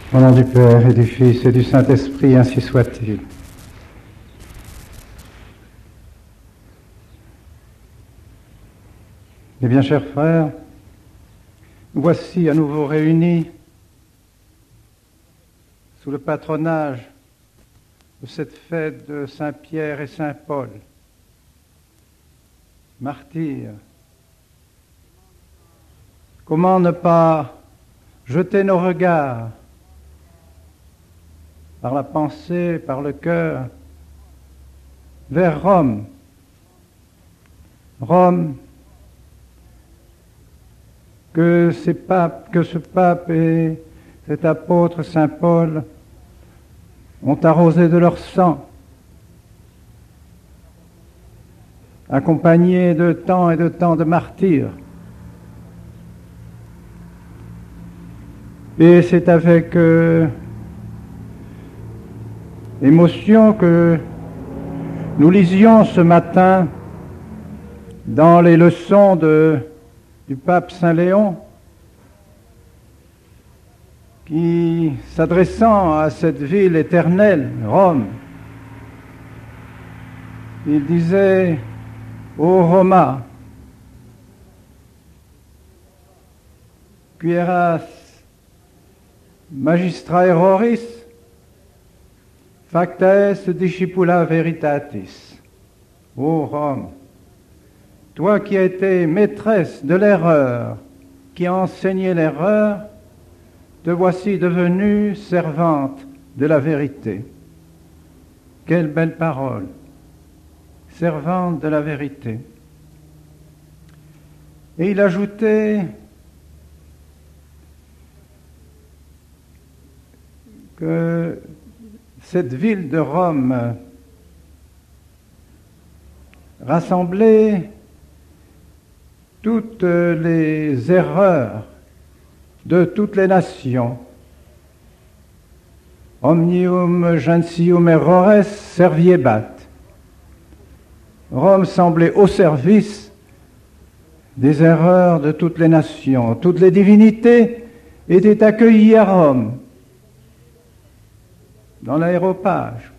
Au nom du Père et du Fils et du Saint-Esprit, ainsi soit-il. Eh bien, chers frères, nous voici à nouveau réunis sous le patronage de cette fête de Saint-Pierre et Saint-Paul, martyrs. Comment ne pas jeter nos regards par la pensée, par le cœur, vers Rome. Rome, que ce pape et cet apôtre Saint Paul ont arrosé de leur sang, accompagnés de tant et de tant de martyrs. Et c'est avec émotion que nous lisions ce matin dans les leçons du pape Saint Léon, qui, s'adressant à cette ville éternelle, Rome, il disait « Ô Roma, qui eras magistra erroris, facta est discipula veritatis. » Ô Rome, toi qui as été maîtresse de l'erreur, qui as enseigné l'erreur, te voici devenue servante de la vérité. Quelle belle parole! Servante de la vérité. Et il ajoutait que cette ville de Rome rassemblait toutes les erreurs de toutes les nations. Omnium gentium errores serviebat. Rome semblait au service des erreurs de toutes les nations. Toutes les divinités étaient accueillies à Rome, dans l'aéropage.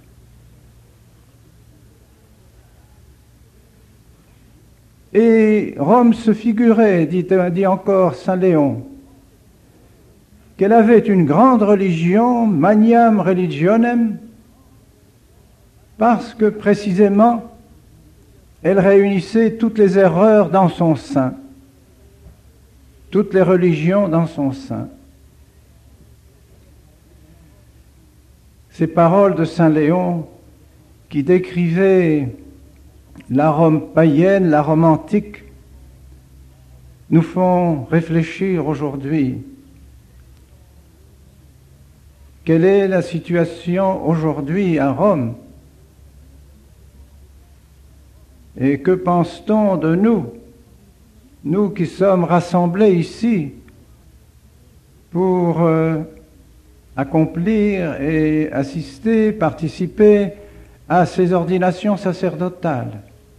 Et Rome se figurait, dit encore Saint Léon, qu'elle avait une grande religion, magnam religionem, parce que précisément, elle réunissait toutes les erreurs dans son sein, toutes les religions dans son sein. Ces paroles de Saint Léon qui décrivaient la Rome païenne, la Rome antique, nous font réfléchir aujourd'hui. Quelle est la situation aujourd'hui à Rome? Et que pense-t-on de nous, nous qui sommes rassemblés ici pour accomplir et assister, participer à ces ordinations sacerdotales?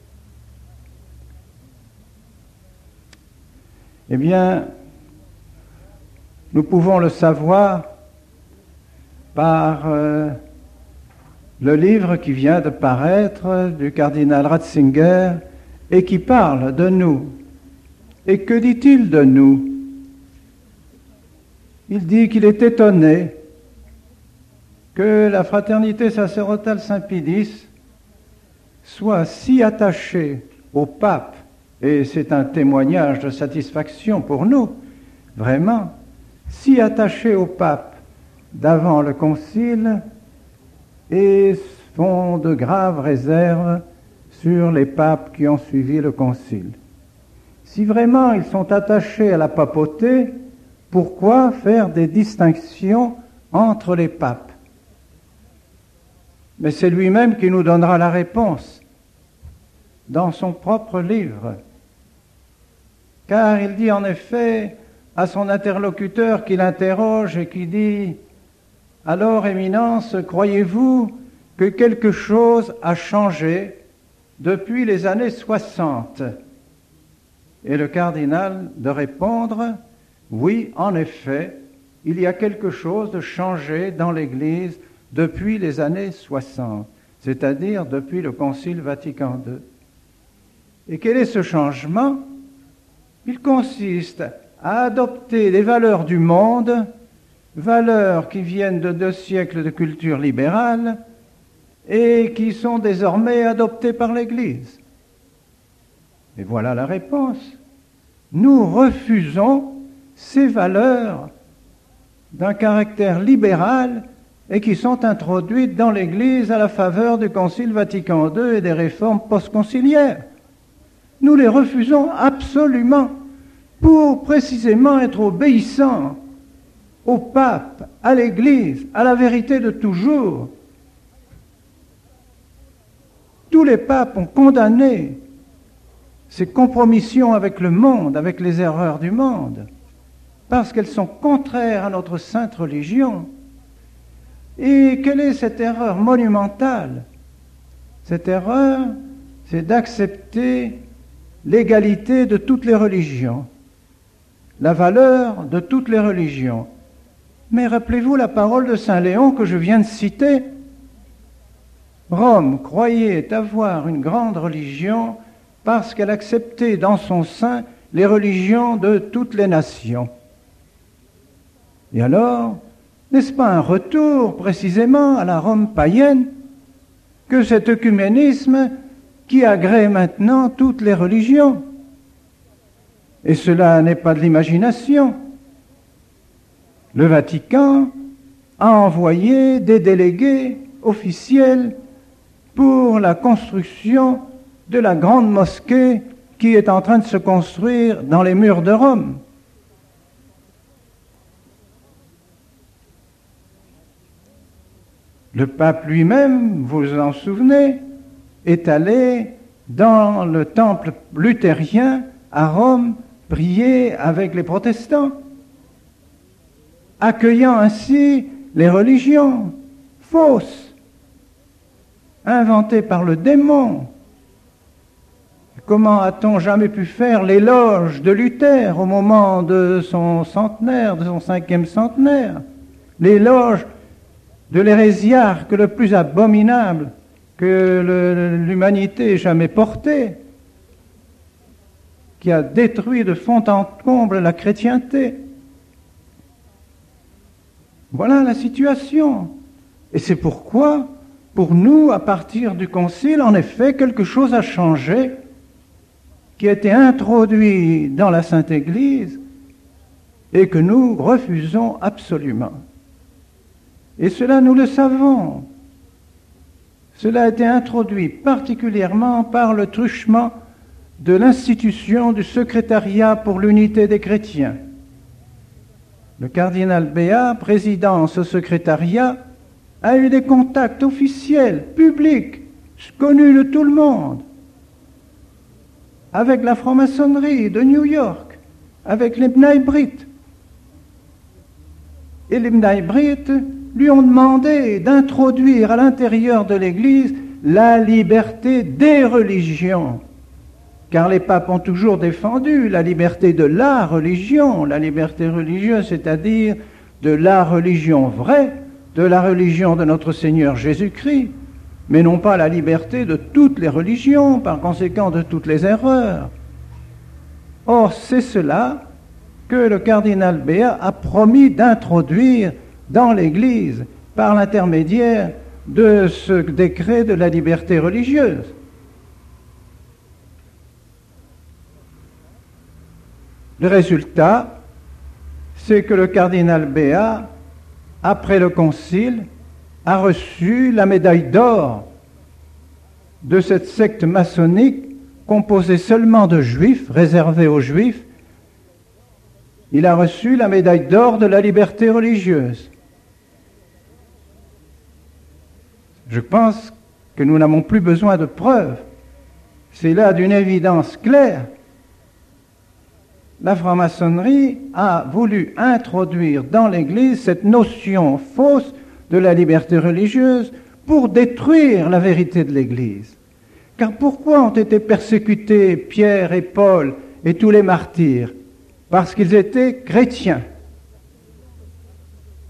Eh bien, nous pouvons le savoir par le livre qui vient de paraître du cardinal Ratzinger et qui parle de nous. Et que dit-il de nous? Il dit qu'il est étonné que la fraternité sacerdotale Saint-Pédis soit si attachée au pape, et c'est un témoignage de satisfaction pour nous, vraiment, si attachée au pape d'avant le concile, et font de graves réserves sur les papes qui ont suivi le concile. Si vraiment ils sont attachés à la papauté, pourquoi faire des distinctions entre les papes? Mais c'est lui-même qui nous donnera la réponse dans son propre livre. Car il dit en effet à son interlocuteur qui l'interroge et qui dit « Alors, Éminence, croyez-vous que quelque chose a changé depuis les années 60 ?» Et le cardinal de répondre « Oui, en effet, il y a quelque chose de changé dans l'Église depuis les années 60, c'est-à-dire depuis le Concile Vatican II. Et quel est ce changement? Il consiste à adopter les valeurs du monde, valeurs qui viennent de 2 siècles de culture libérale et qui sont désormais adoptées par l'Église. Et voilà la réponse. Nous refusons ces valeurs d'un caractère libéral et qui sont introduites dans l'Église à la faveur du Concile Vatican II et des réformes post-conciliaires. Nous les refusons absolument pour précisément être obéissants au pape, à l'Église, à la vérité de toujours. Tous les papes ont condamné ces compromissions avec le monde, avec les erreurs du monde, parce qu'elles sont contraires à notre sainte religion. Et quelle est cette erreur monumentale? Cette erreur, c'est d'accepter l'égalité de toutes les religions, la valeur de toutes les religions. Mais rappelez-vous la parole de Saint Léon que je viens de citer. Rome croyait avoir une grande religion parce qu'elle acceptait dans son sein les religions de toutes les nations. Et alors, n'est-ce pas un retour précisément à la Rome païenne que cet œcuménisme qui agrée maintenant toutes les religions? Et cela n'est pas de l'imagination. Le Vatican a envoyé des délégués officiels pour la construction de la grande mosquée qui est en train de se construire dans les murs de Rome. Le pape lui-même, vous vous en souvenez, est allé dans le temple luthérien à Rome prier avec les protestants, accueillant ainsi les religions fausses, inventées par le démon. Comment a-t-on jamais pu faire l'éloge de Luther au moment de son centenaire, de son 5e centenaire, l'éloge de l'hérésiarque le plus abominable que l'humanité ait jamais porté, qui a détruit de fond en comble la chrétienté. Voilà la situation. Et c'est pourquoi, pour nous, à partir du Concile, en effet, quelque chose a changé, qui a été introduit dans la Sainte Église et que nous refusons absolument. Et cela, nous le savons. Cela a été introduit particulièrement par le truchement de l'institution du secrétariat pour l'unité des chrétiens. Le cardinal Béat, président de ce secrétariat, a eu des contacts officiels, publics, connus de tout le monde, avec la franc-maçonnerie de New York, avec les B'nai B'rith. Et les B'nai B'rith lui ont demandé d'introduire à l'intérieur de l'Église la liberté des religions. Car les papes ont toujours défendu la liberté de la religion, la liberté religieuse, c'est-à-dire de la religion vraie, de la religion de notre Seigneur Jésus-Christ, mais non pas la liberté de toutes les religions, par conséquent de toutes les erreurs. Or, c'est cela que le cardinal Béat a promis d'introduire dans l'Église par l'intermédiaire de ce décret de la liberté religieuse. Le résultat, c'est que le cardinal Béat, après le concile, a reçu la médaille d'or de cette secte maçonnique composée seulement de juifs, réservée aux juifs. Il a reçu la médaille d'or de la liberté religieuse. Je pense que nous n'avons plus besoin de preuves. C'est là d'une évidence claire. La franc-maçonnerie a voulu introduire dans l'Église cette notion fausse de la liberté religieuse pour détruire la vérité de l'Église. Car pourquoi ont été persécutés Pierre et Paul et tous les martyrs? Parce qu'ils étaient chrétiens.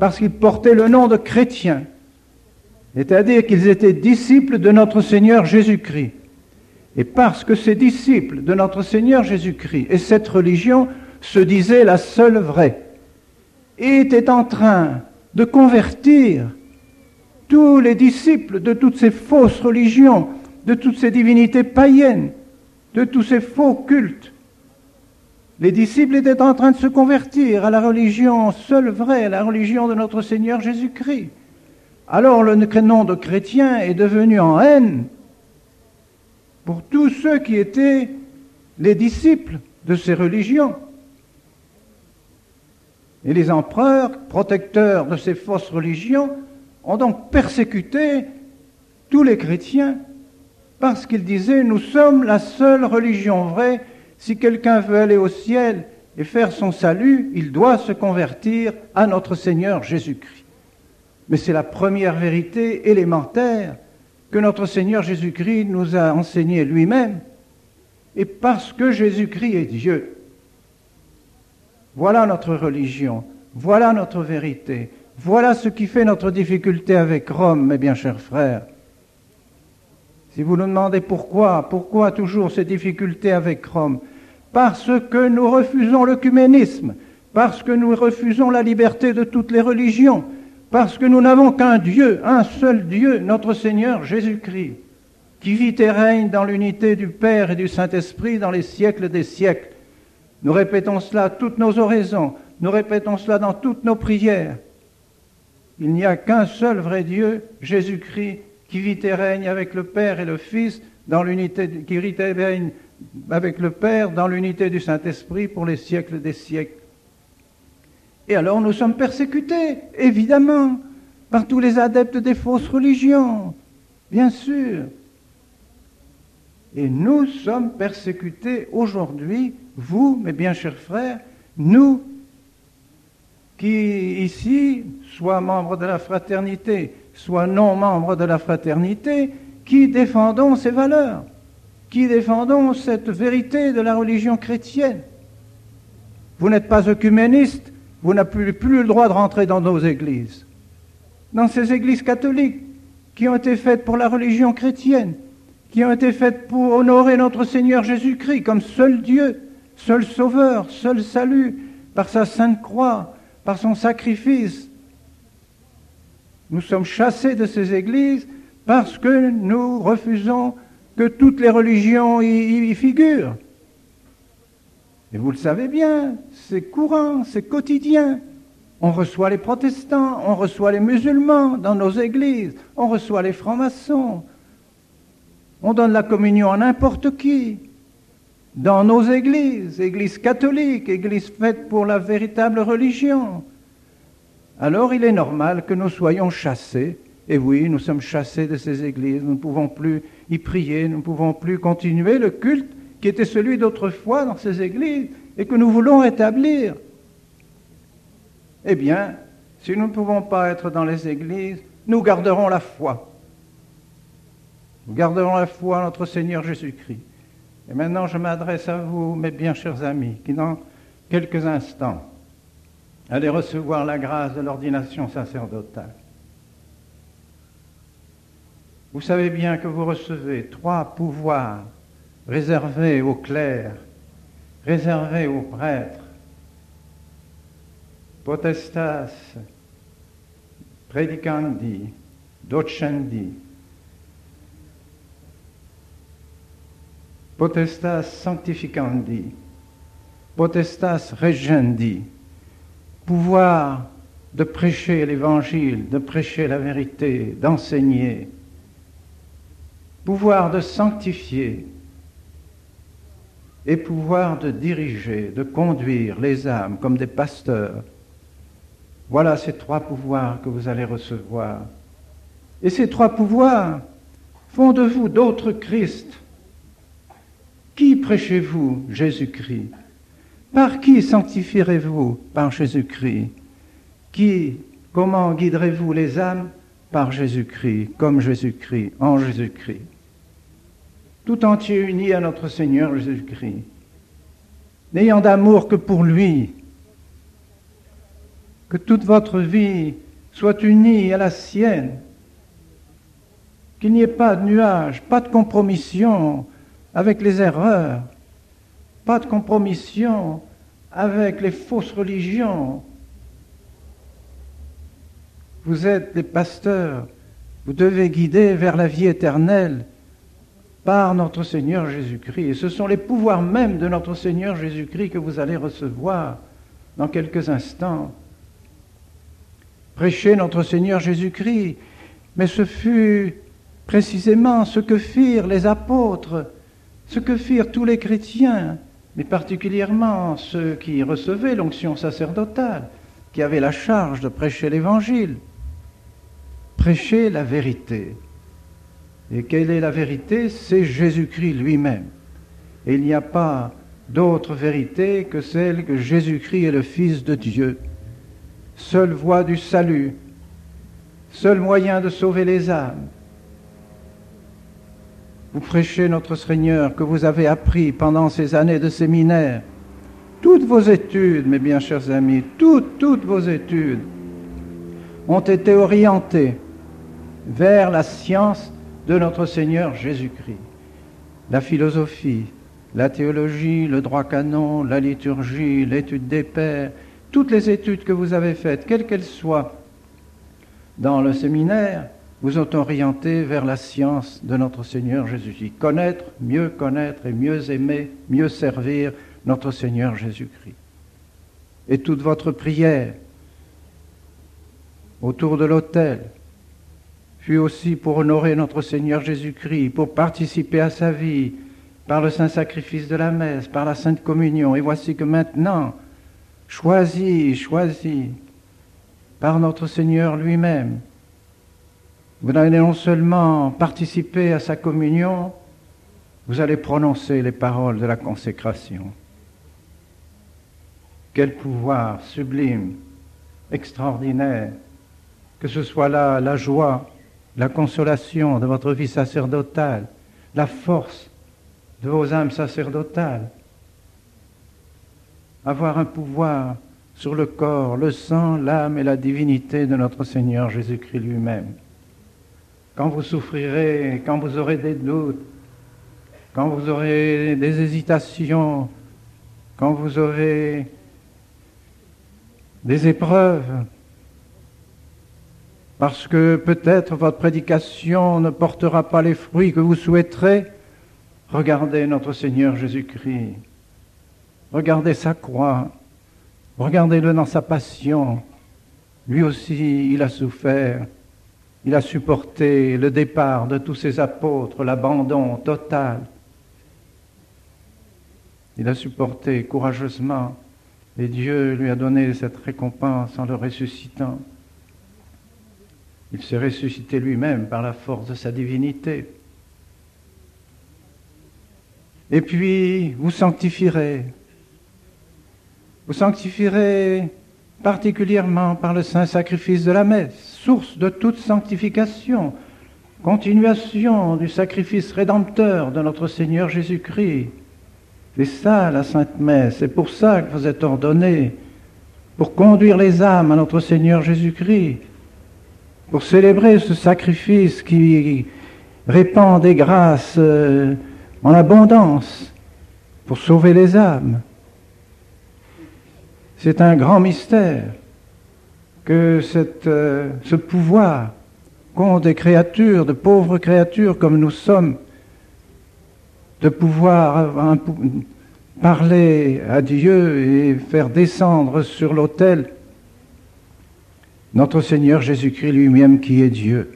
parce qu'ils portaient le nom de chrétiens, c'est-à-dire qu'ils étaient disciples de notre Seigneur Jésus-Christ. Et parce que ces disciples de notre Seigneur Jésus-Christ et cette religion se disaient la seule vraie, et étaient en train de convertir tous les disciples de toutes ces fausses religions, de toutes ces divinités païennes, de tous ces faux cultes. Les disciples étaient en train de se convertir à la religion seule vraie, à la religion de notre Seigneur Jésus-Christ. Alors le nom de chrétien est devenu en haine pour tous ceux qui étaient les disciples de ces religions. Et les empereurs, protecteurs de ces fausses religions, ont donc persécuté tous les chrétiens parce qu'ils disaient « Nous sommes la seule religion vraie. Si quelqu'un veut aller au ciel et faire son salut, il doit se convertir à notre Seigneur Jésus-Christ. » Mais c'est la première vérité élémentaire que notre Seigneur Jésus-Christ nous a enseignée lui-même. Et parce que Jésus-Christ est Dieu, voilà notre religion, voilà notre vérité, voilà ce qui fait notre difficulté avec Rome, mes bien chers frères. Si vous nous demandez pourquoi toujours ces difficultés avec Rome? Parce que nous refusons l'œcuménisme, parce que nous refusons la liberté de toutes les religions, parce que nous n'avons qu'un Dieu, un seul Dieu, notre Seigneur Jésus-Christ, qui vit et règne dans l'unité du Père et du Saint-Esprit dans les siècles des siècles. Nous répétons cela à toutes nos oraisons, nous répétons cela dans toutes nos prières. Il n'y a qu'un seul vrai Dieu, Jésus-Christ, qui vit et règne avec le Père et le Fils, dans l'unité, qui vit et règne avec le Père dans l'unité du Saint-Esprit pour les siècles des siècles. Et alors nous sommes persécutés, évidemment, par tous les adeptes des fausses religions, bien sûr. Et nous sommes persécutés aujourd'hui, vous, mes bien chers frères, nous qui ici, soit membres de la fraternité, soit non membres de la fraternité, qui défendons ces valeurs, qui défendons cette vérité de la religion chrétienne. Vous n'êtes pas œcuméniste, vous n'avez plus le droit de rentrer dans nos églises, dans ces églises catholiques qui ont été faites pour la religion chrétienne, qui ont été faites pour honorer notre Seigneur Jésus-Christ comme seul Dieu, seul Sauveur, seul salut, par sa sainte croix, par son sacrifice. Nous sommes chassés de ces églises parce que nous refusons que toutes les religions y figurent. Et vous le savez bien, c'est courant, c'est quotidien. On reçoit les protestants, on reçoit les musulmans dans nos églises, on reçoit les francs-maçons. On donne la communion à n'importe qui. Dans nos églises, églises catholiques, églises faites pour la véritable religion. Alors il est normal que nous soyons chassés. Et oui, nous sommes chassés de ces églises, nous ne pouvons plus y prier, nous ne pouvons plus continuer le culte qui était celui d'autrefois dans ces églises et que nous voulons rétablir. Eh bien, si nous ne pouvons pas être dans les églises, nous garderons la foi. Nous garderons la foi à notre Seigneur Jésus-Christ. Et maintenant, je m'adresse à vous, mes bien chers amis, qui dans quelques instants allez recevoir la grâce de l'ordination sacerdotale. Vous savez bien que vous recevez 3 pouvoirs réservés aux clercs, réservés aux prêtres. Potestas predicandi, docendi. Potestas sanctificandi, potestas regendi. Pouvoir de prêcher l'Évangile, de prêcher la vérité, d'enseigner. Pouvoir de sanctifier et pouvoir de diriger, de conduire les âmes comme des pasteurs. Voilà ces 3 pouvoirs que vous allez recevoir. Et ces 3 pouvoirs font de vous d'autres Christ. Qui prêchez-vous? Jésus-Christ. Par qui sanctifierez-vous? Par Jésus-Christ. Comment guiderez-vous les âmes? Par Jésus-Christ, comme Jésus-Christ, en Jésus-Christ. Tout entier uni à notre Seigneur Jésus-Christ. N'ayant d'amour que pour lui, que toute votre vie soit unie à la sienne, qu'il n'y ait pas de nuage, pas de compromission avec les erreurs, pas de compromission avec les fausses religions. Vous êtes des pasteurs, vous devez guider vers la vie éternelle par notre Seigneur Jésus-Christ. Et ce sont les pouvoirs mêmes de notre Seigneur Jésus-Christ que vous allez recevoir dans quelques instants. Prêchez notre Seigneur Jésus-Christ, mais ce fut précisément ce que firent les apôtres, ce que firent tous les chrétiens, mais particulièrement ceux qui recevaient l'onction sacerdotale, qui avaient la charge de prêcher l'Évangile. Prêcher la vérité. Et quelle est la vérité? C'est Jésus-Christ lui-même. Et il n'y a pas d'autre vérité que celle que Jésus-Christ est le Fils de Dieu. Seule voie du salut, seul moyen de sauver les âmes. Vous prêchez notre Seigneur que vous avez appris pendant ces années de séminaire. Toutes vos études, mes bien chers amis, toutes vos études ont été orientées vers la science de notre Seigneur Jésus-Christ. La philosophie, la théologie, le droit canon, la liturgie, l'étude des pères, toutes les études que vous avez faites, quelles qu'elles soient, dans le séminaire, vous ont orienté vers la science de notre Seigneur Jésus-Christ. Connaître et mieux aimer, mieux servir notre Seigneur Jésus-Christ. Et toute votre prière autour de l'autel fut aussi pour honorer notre Seigneur Jésus-Christ, pour participer à sa vie par le saint sacrifice de la messe, par la sainte communion. Et voici que maintenant, choisi par notre Seigneur lui-même, vous allez non seulement participer à sa communion, vous allez prononcer les paroles de la consécration. Quel pouvoir sublime, extraordinaire, que ce soit là la joie, la consolation de votre vie sacerdotale, la force de vos âmes sacerdotales. Avoir un pouvoir sur le corps, le sang, l'âme et la divinité de notre Seigneur Jésus-Christ lui-même. Quand vous souffrirez, quand vous aurez des doutes, quand vous aurez des hésitations, quand vous aurez des épreuves, parce que peut-être votre prédication ne portera pas les fruits que vous souhaiterez, regardez notre Seigneur Jésus-Christ, regardez sa croix, regardez-le dans sa passion. Lui aussi, il a souffert. Il a supporté le départ de tous ses apôtres, l'abandon total. Il a supporté courageusement et Dieu lui a donné cette récompense en le ressuscitant. Il s'est ressuscité lui-même par la force de sa divinité. Et puis, vous sanctifierez. Vous sanctifierez particulièrement par le saint sacrifice de la messe, source de toute sanctification, continuation du sacrifice rédempteur de notre Seigneur Jésus-Christ. C'est ça la Sainte Messe, c'est pour ça que vous êtes ordonnés, pour conduire les âmes à notre Seigneur Jésus-Christ, pour célébrer ce sacrifice qui répand des grâces en abondance, pour sauver les âmes. C'est un grand mystère que ce pouvoir qu'ont des créatures, de pauvres créatures comme nous sommes, de pouvoir parler à Dieu et faire descendre sur l'autel notre Seigneur Jésus-Christ lui-même qui est Dieu.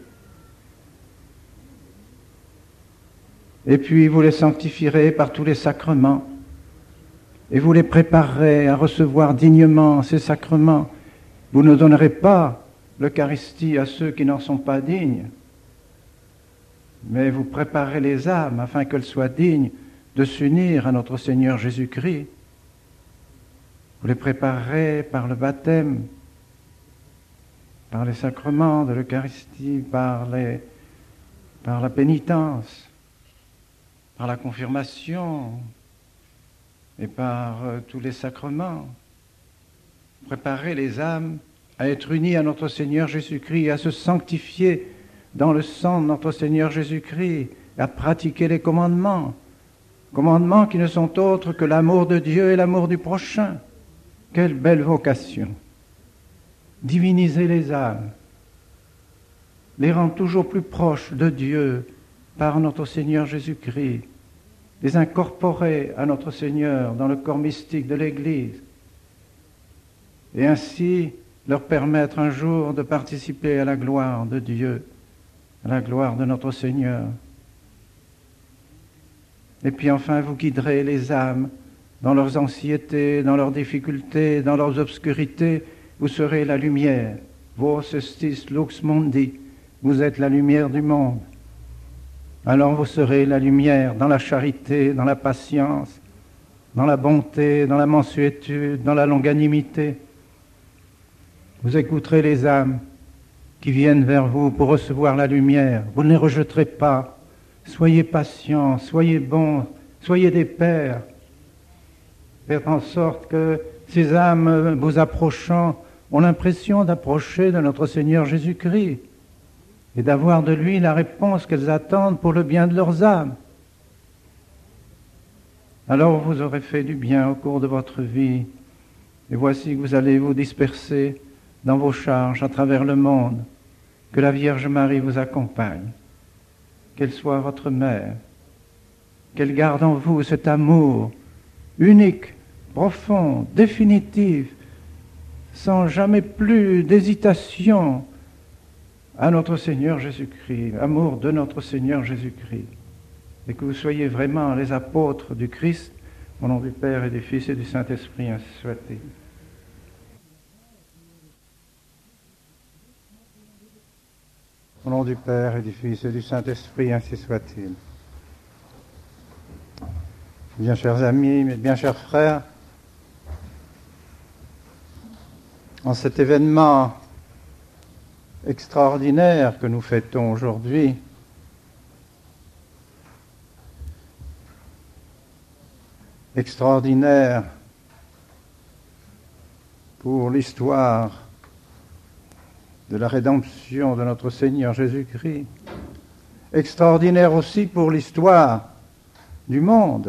Et puis vous les sanctifierez par tous les sacrements. Et vous les préparerez à recevoir dignement ces sacrements. Vous ne donnerez pas l'Eucharistie à ceux qui n'en sont pas dignes, mais vous préparez les âmes afin qu'elles soient dignes de s'unir à notre Seigneur Jésus-Christ. Vous les préparerez par le baptême, par les sacrements de l'Eucharistie, par la pénitence, par la confirmation, et par tous les sacrements, préparer les âmes à être unis à notre Seigneur Jésus-Christ, à se sanctifier dans le sang de notre Seigneur Jésus-Christ, à pratiquer les commandements qui ne sont autres que l'amour de Dieu et l'amour du prochain. Quelle belle vocation! Diviniser les âmes, les rendre toujours plus proches de Dieu par notre Seigneur Jésus-Christ, les incorporer à notre Seigneur dans le corps mystique de l'Église, et ainsi leur permettre un jour de participer à la gloire de Dieu, à la gloire de notre Seigneur. Et puis enfin, vous guiderez les âmes dans leurs anxiétés, dans leurs difficultés, dans leurs obscurités. Vous serez la lumière. Vos estis lux mundi. Vous êtes la lumière du monde. Alors vous serez la lumière dans la charité, dans la patience, dans la bonté, dans la mansuétude, dans la longanimité. Vous écouterez les âmes qui viennent vers vous pour recevoir la lumière. Vous ne les rejetterez pas. Soyez patients, soyez bons, soyez des pères. Faites en sorte que ces âmes, vous approchant, ont l'impression d'approcher de notre Seigneur Jésus-Christ et d'avoir de lui la réponse qu'elles attendent pour le bien de leurs âmes. Alors vous aurez fait du bien au cours de votre vie, et voici que vous allez vous disperser dans vos charges à travers le monde. Que la Vierge Marie vous accompagne, qu'elle soit votre mère, qu'elle garde en vous cet amour unique, profond, définitif, sans jamais plus d'hésitation à notre Seigneur Jésus-Christ, amour de notre Seigneur Jésus-Christ, et que vous soyez vraiment les apôtres du Christ, au nom du Père et du Fils et du Saint-Esprit, ainsi soit-il. Au nom du Père et du Fils et du Saint-Esprit, ainsi soit-il. Bien chers amis, mes bien chers frères, en cet événement extraordinaire que nous fêtons aujourd'hui, extraordinaire pour l'histoire de la rédemption de notre Seigneur Jésus-Christ, extraordinaire aussi pour l'histoire du monde.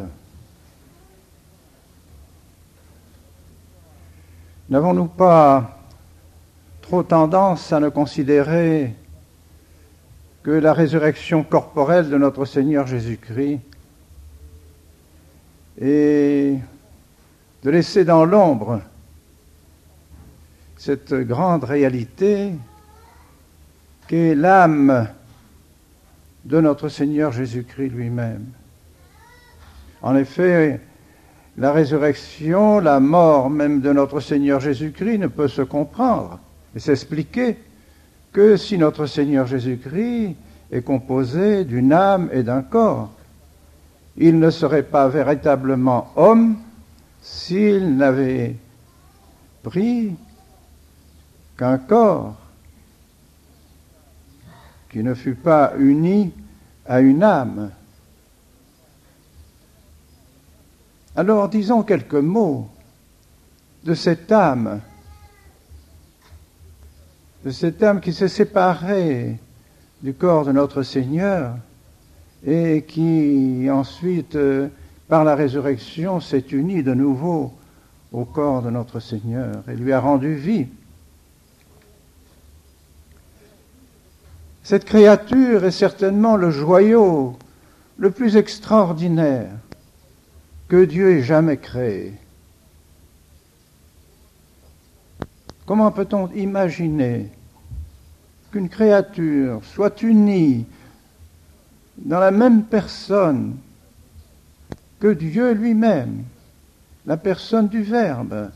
N'avons-nous pas trop tendance à ne considérer que la résurrection corporelle de notre Seigneur Jésus-Christ et de laisser dans l'ombre cette grande réalité qu'est l'âme de notre Seigneur Jésus-Christ lui-même? En effet, la résurrection, la mort même de notre Seigneur Jésus-Christ ne peut se comprendre et s'expliquer que si notre Seigneur Jésus-Christ est composé d'une âme et d'un corps. Il ne serait pas véritablement homme s'il n'avait pris qu'un corps qui ne fut pas uni à une âme. Alors disons quelques mots de cette âme qui s'est séparée du corps de notre Seigneur et qui ensuite, par la résurrection, s'est unie de nouveau au corps de notre Seigneur et lui a rendu vie. Cette créature est certainement le joyau le plus extraordinaire que Dieu ait jamais créé. Comment peut-on imaginer qu'une créature soit unie dans la même personne que Dieu lui-même, la personne du Verbe,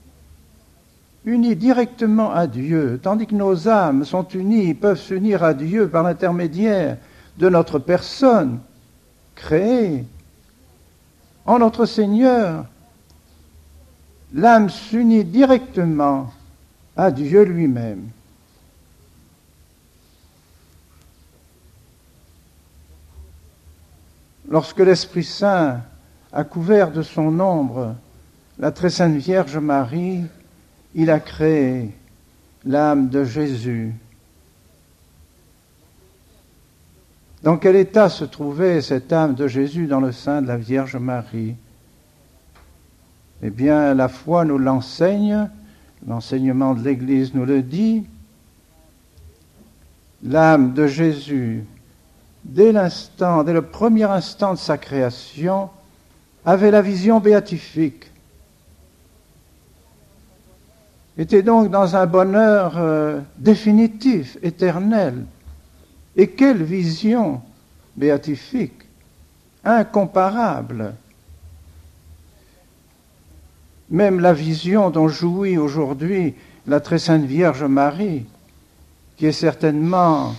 unie directement à Dieu, tandis que nos âmes sont unies, peuvent s'unir à Dieu par l'intermédiaire de notre personne créée. En notre Seigneur, l'âme s'unit directement à Dieu lui-même. Lorsque l'Esprit Saint a couvert de son ombre la très sainte Vierge Marie, il a créé l'âme de Jésus. Dans quel état se trouvait cette âme de Jésus dans le sein de la Vierge Marie? Eh bien, la foi nous l'enseigne, l'enseignement de l'Église nous le dit. L'âme de Jésus, dès le premier instant de sa création, avait la vision béatifique. Était donc dans un bonheur définitif, éternel. Et quelle vision béatifique, incomparable. Même la vision dont jouit aujourd'hui la très sainte Vierge Marie, qui est certainement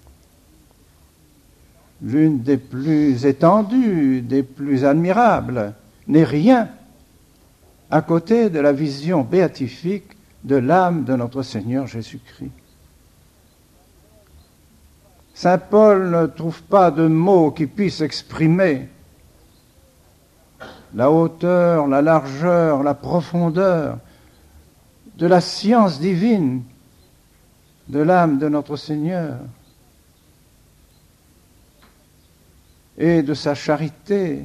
l'une des plus étendues, des plus admirables, n'est rien à côté de la vision béatifique de l'âme de notre Seigneur Jésus-Christ. Saint Paul ne trouve pas de mots qui puissent exprimer la hauteur, la largeur, la profondeur de la science divine de l'âme de notre Seigneur et de sa charité.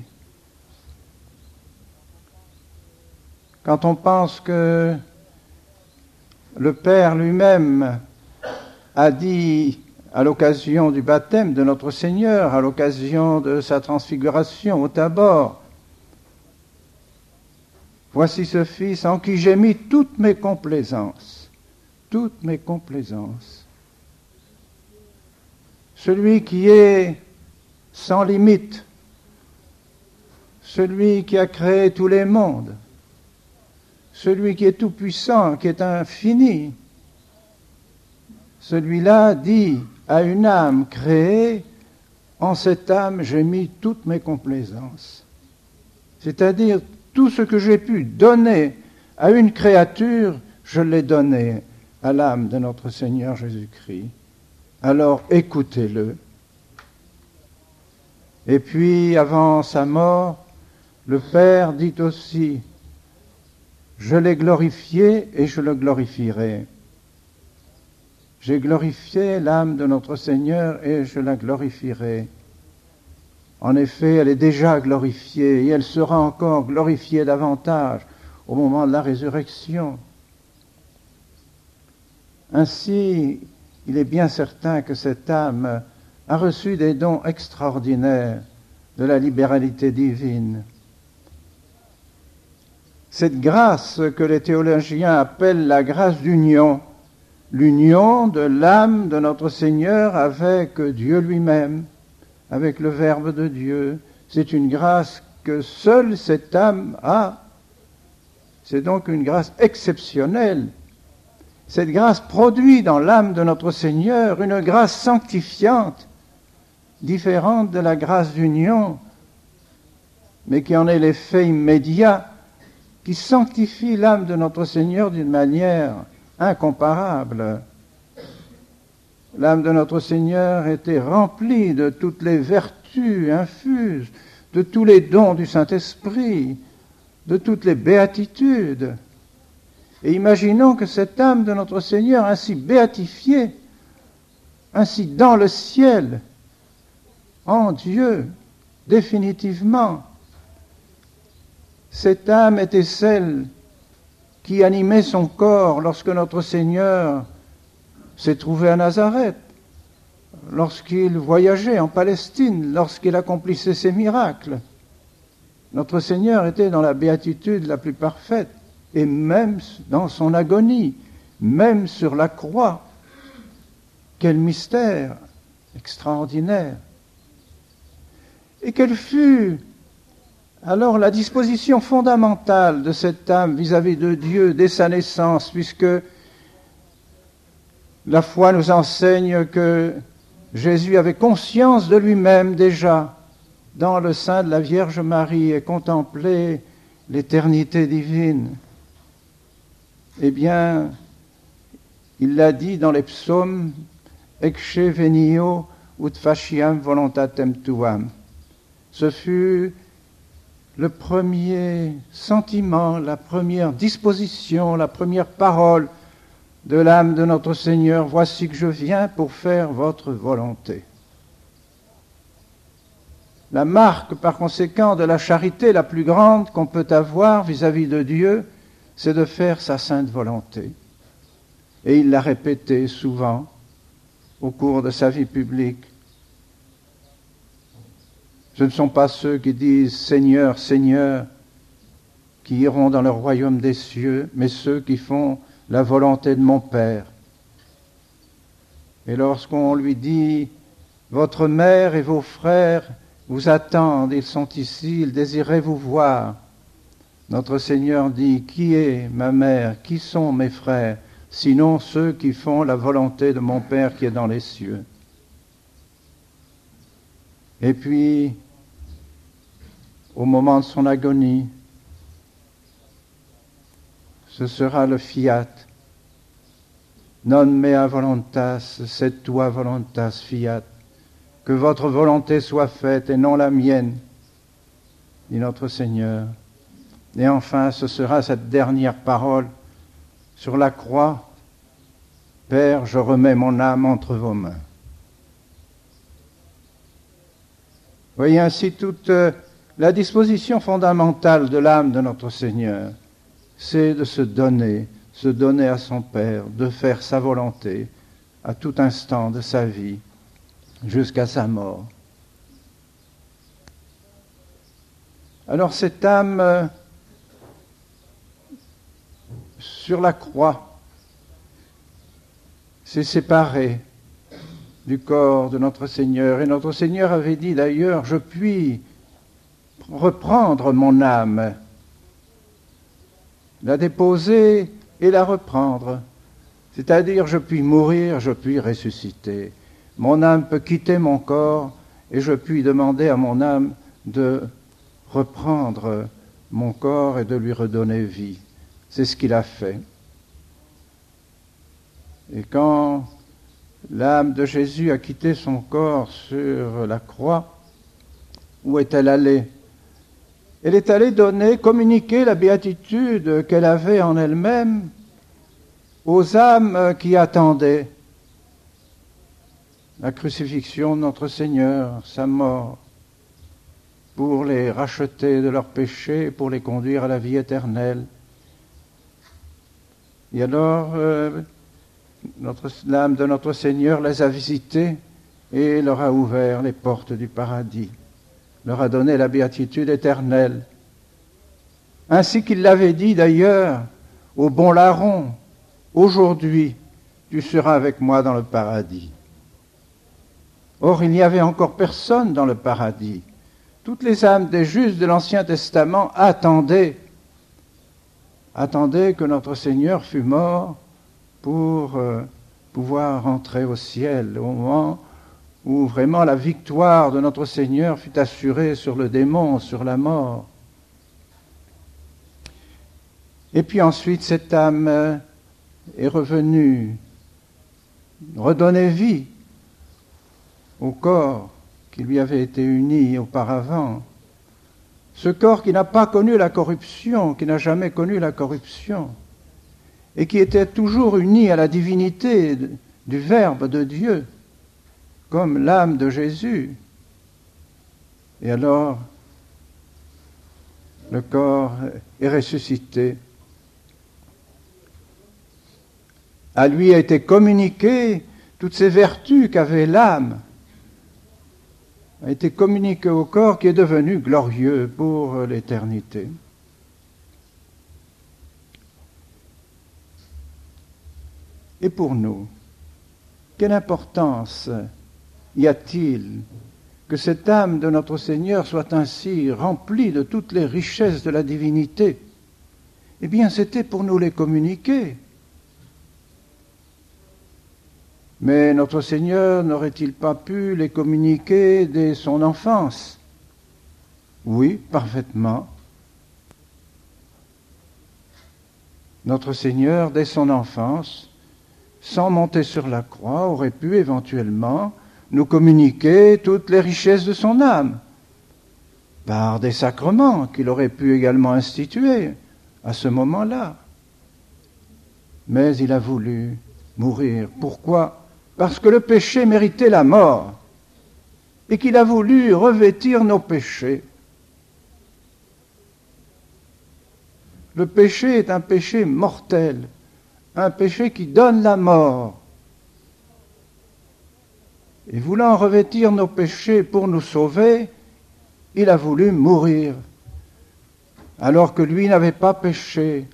Quand on pense que le Père lui-même a dit à l'occasion du baptême de notre Seigneur, à l'occasion de sa transfiguration au Tabor, « Voici ce Fils en qui j'ai mis toutes mes complaisances. » Toutes mes complaisances. Celui qui est sans limite, celui qui a créé tous les mondes, celui qui est tout-puissant, qui est infini, celui-là dit à une âme créée, en cette âme j'ai mis toutes mes complaisances. C'est-à-dire tout ce que j'ai pu donner à une créature, je l'ai donné à l'âme de notre Seigneur Jésus-Christ. Alors écoutez-le. Et puis, avant sa mort, le Père dit aussi, « Je l'ai glorifié et je le glorifierai. » J'ai glorifié l'âme de notre Seigneur et je la glorifierai. En effet, elle est déjà glorifiée et elle sera encore glorifiée davantage au moment de la résurrection. Ainsi, il est bien certain que cette âme a reçu des dons extraordinaires de la libéralité divine. Cette grâce que les théologiens appellent la grâce d'union, l'union de l'âme de notre Seigneur avec Dieu lui-même, avec le Verbe de Dieu, c'est une grâce que seule cette âme a. C'est donc une grâce exceptionnelle. Cette grâce produit dans l'âme de notre Seigneur une grâce sanctifiante, différente de la grâce d'union, mais qui en est l'effet immédiat, qui sanctifie l'âme de notre Seigneur d'une manière incomparable. L'âme de notre Seigneur était remplie de toutes les vertus infuses, de tous les dons du Saint-Esprit, de toutes les béatitudes. Et imaginons que cette âme de notre Seigneur, ainsi béatifiée, ainsi dans le ciel, en Dieu, définitivement, cette âme était celle qui animait son corps lorsque notre Seigneur s'est trouvé à Nazareth, lorsqu'il voyageait en Palestine, lorsqu'il accomplissait ses miracles. Notre Seigneur était dans la béatitude la plus parfaite. Et même dans son agonie, même sur la croix, quel mystère extraordinaire! Et quelle fut alors la disposition fondamentale de cette âme vis-à-vis de Dieu dès sa naissance, puisque la foi nous enseigne que Jésus avait conscience de lui-même déjà dans le sein de la Vierge Marie et contemplait l'éternité divine. Eh bien, il l'a dit dans les psaumes, « Ecce venio ut faciam voluntatem tuam ». Ce fut le premier sentiment, la première disposition, la première parole de l'âme de notre Seigneur, voici que je viens pour faire votre volonté. La marque, par conséquent, de la charité la plus grande qu'on peut avoir vis-à-vis de Dieu, c'est de faire sa sainte volonté. Et il l'a répété souvent au cours de sa vie publique. Ce ne sont pas ceux qui disent « Seigneur, Seigneur » qui iront dans le royaume des cieux, mais ceux qui font la volonté de mon Père. Et lorsqu'on lui dit « Votre mère et vos frères vous attendent, ils sont ici, ils désiraient vous voir », notre Seigneur dit « Qui est ma mère? Qui sont mes frères? Sinon ceux qui font la volonté de mon Père qui est dans les cieux. » Et puis, au moment de son agonie, ce sera le fiat. Non mea voluntas, sed tua voluntas fiat. Que votre volonté soit faite et non la mienne, dit notre Seigneur. Et enfin, ce sera cette dernière parole sur la croix. Père, je remets mon âme entre vos mains. Voyez ainsi toute la disposition fondamentale de l'âme de notre Seigneur, c'est de se donner à son Père, de faire sa volonté à tout instant de sa vie, jusqu'à sa mort. Alors cette âme, sur la croix, s'est séparée du corps de notre Seigneur. Et notre Seigneur avait dit d'ailleurs, je puis reprendre mon âme, la déposer et la reprendre. C'est-à-dire, je puis mourir, je puis ressusciter. Mon âme peut quitter mon corps et je puis demander à mon âme de reprendre mon corps et de lui redonner vie. C'est ce qu'il a fait. Et quand l'âme de Jésus a quitté son corps sur la croix, où est-elle allée? Elle est allée communiquer la béatitude qu'elle avait en elle-même aux âmes qui attendaient la crucifixion de notre Seigneur, sa mort, pour les racheter de leurs péchés, pour les conduire à la vie éternelle. Et alors, l'âme de notre Seigneur les a visités et leur a ouvert les portes du paradis, leur a donné la béatitude éternelle. Ainsi qu'il l'avait dit d'ailleurs au bon larron, « Aujourd'hui, tu seras avec moi dans le paradis. » Or, il n'y avait encore personne dans le paradis. Toutes les âmes des justes de l'Ancien Testament attendaient que notre Seigneur fût mort pour pouvoir entrer au ciel, au moment où vraiment la victoire de notre Seigneur fut assurée sur le démon, sur la mort. Et puis ensuite, cette âme est revenue redonner vie au corps qui lui avait été uni auparavant. Ce corps qui n'a pas connu la corruption, qui n'a jamais connu la corruption, et qui était toujours uni à la divinité du Verbe de Dieu, comme l'âme de Jésus. Et alors, le corps est ressuscité. À lui a été communiqué toutes ces vertus qu'avait l'âme, a été communiqué au corps qui est devenu glorieux pour l'éternité. Et pour nous, quelle importance y a-t-il que cette âme de notre Seigneur soit ainsi remplie de toutes les richesses de la divinité? Eh bien, c'était pour nous les communiquer. Mais notre Seigneur n'aurait-il pas pu les communiquer dès son enfance? Oui, parfaitement. Notre Seigneur, dès son enfance, sans monter sur la croix, aurait pu éventuellement nous communiquer toutes les richesses de son âme, par des sacrements qu'il aurait pu également instituer à ce moment-là. mais il a voulu mourir. Pourquoi? Parce que le péché méritait la mort et qu'il a voulu revêtir nos péchés. Le péché est un péché mortel, un péché qui donne la mort. Et voulant revêtir nos péchés pour nous sauver, il a voulu mourir, alors que lui n'avait pas péché.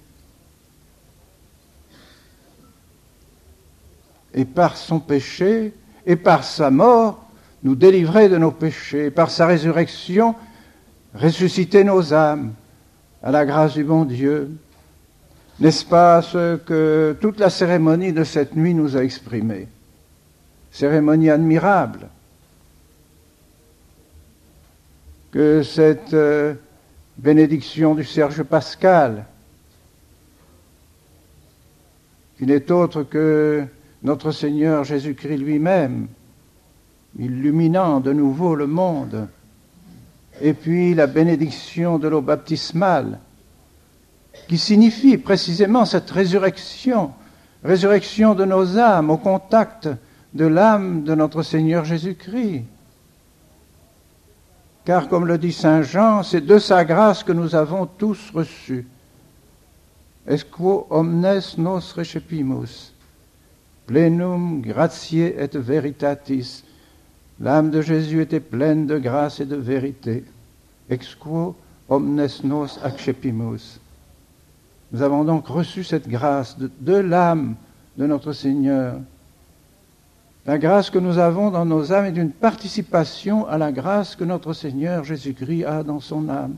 Et par son péché et par sa mort, nous délivrer de nos péchés, par sa résurrection, ressusciter nos âmes à la grâce du bon Dieu. N'est-ce pas ce que toute la cérémonie de cette nuit nous a exprimé? Cérémonie admirable. Que cette bénédiction du Serge pascal, qui n'est autre que notre Seigneur Jésus-Christ lui-même, illuminant de nouveau le monde, et puis la bénédiction de l'eau baptismale, qui signifie précisément cette résurrection de nos âmes au contact de l'âme de notre Seigneur Jésus-Christ. Car, comme le dit saint Jean, c'est de sa grâce que nous avons tous reçu. Est quo omnes nos recepimus, plenum gratiae et veritatis. L'âme de Jésus était pleine de grâce et de vérité. Ex quo omnes nos accepimus. Nous avons donc reçu cette grâce de l'âme de notre Seigneur. La grâce que nous avons dans nos âmes est une participation à la grâce que notre Seigneur Jésus-Christ a dans son âme.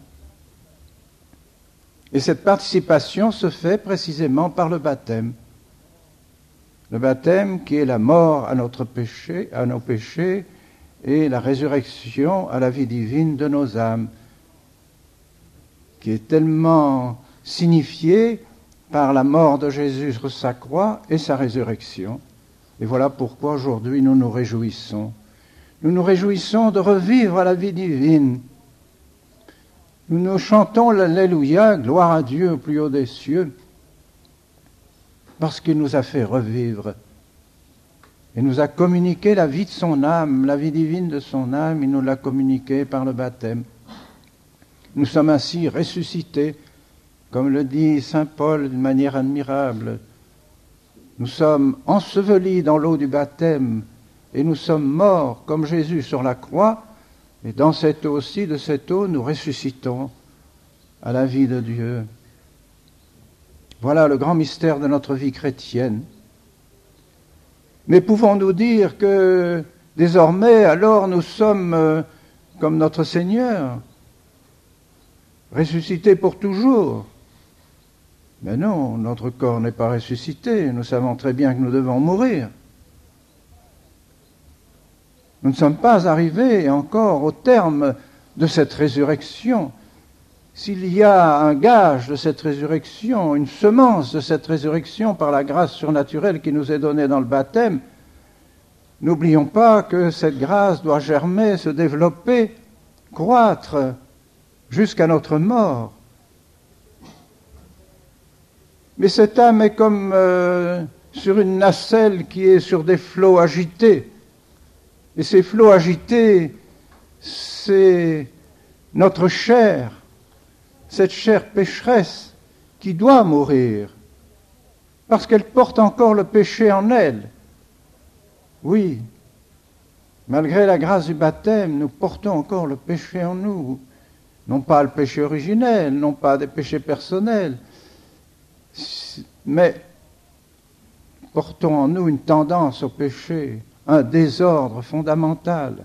Et cette participation se fait précisément par le baptême. Le baptême qui est la mort à nos péchés, et la résurrection à la vie divine de nos âmes, qui est tellement signifiée par la mort de Jésus sur sa croix et sa résurrection. Et voilà pourquoi aujourd'hui nous nous réjouissons. Nous nous réjouissons de revivre la vie divine. Nous chantons l'Alléluia, gloire à Dieu au plus haut des cieux, parce qu'il nous a fait revivre. Et nous a communiqué la vie de son âme, la vie divine de son âme, il nous l'a communiquée par le baptême. Nous sommes ainsi ressuscités, comme le dit saint Paul d'une manière admirable. Nous sommes ensevelis dans l'eau du baptême et nous sommes morts comme Jésus sur la croix. Et dans cette eau aussi, de cette eau, nous ressuscitons à la vie de Dieu. Voilà le grand mystère de notre vie chrétienne. Mais pouvons-nous dire que désormais, alors, nous sommes comme notre Seigneur, ressuscités pour toujours? Mais non, notre corps n'est pas ressuscité. Nous savons très bien que nous devons mourir. Nous ne sommes pas arrivés encore au terme de cette résurrection. S'il y a un gage de cette résurrection, une semence de cette résurrection par la grâce surnaturelle qui nous est donnée dans le baptême, n'oublions pas que cette grâce doit germer, se développer, croître jusqu'à notre mort. Mais cette âme est comme sur une nacelle qui est sur des flots agités. Et ces flots agités, c'est notre chair, cette chair pécheresse qui doit mourir, parce qu'elle porte encore le péché en elle. Oui, malgré la grâce du baptême, nous portons encore le péché en nous. Non pas le péché originel, non pas des péchés personnels, mais portons en nous une tendance au péché, un désordre fondamental.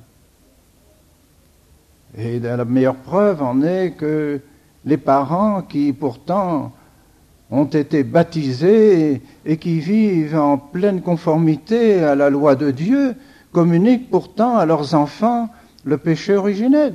Et la meilleure preuve en est que les parents qui pourtant ont été baptisés et qui vivent en pleine conformité à la loi de Dieu communiquent pourtant à leurs enfants le péché originel.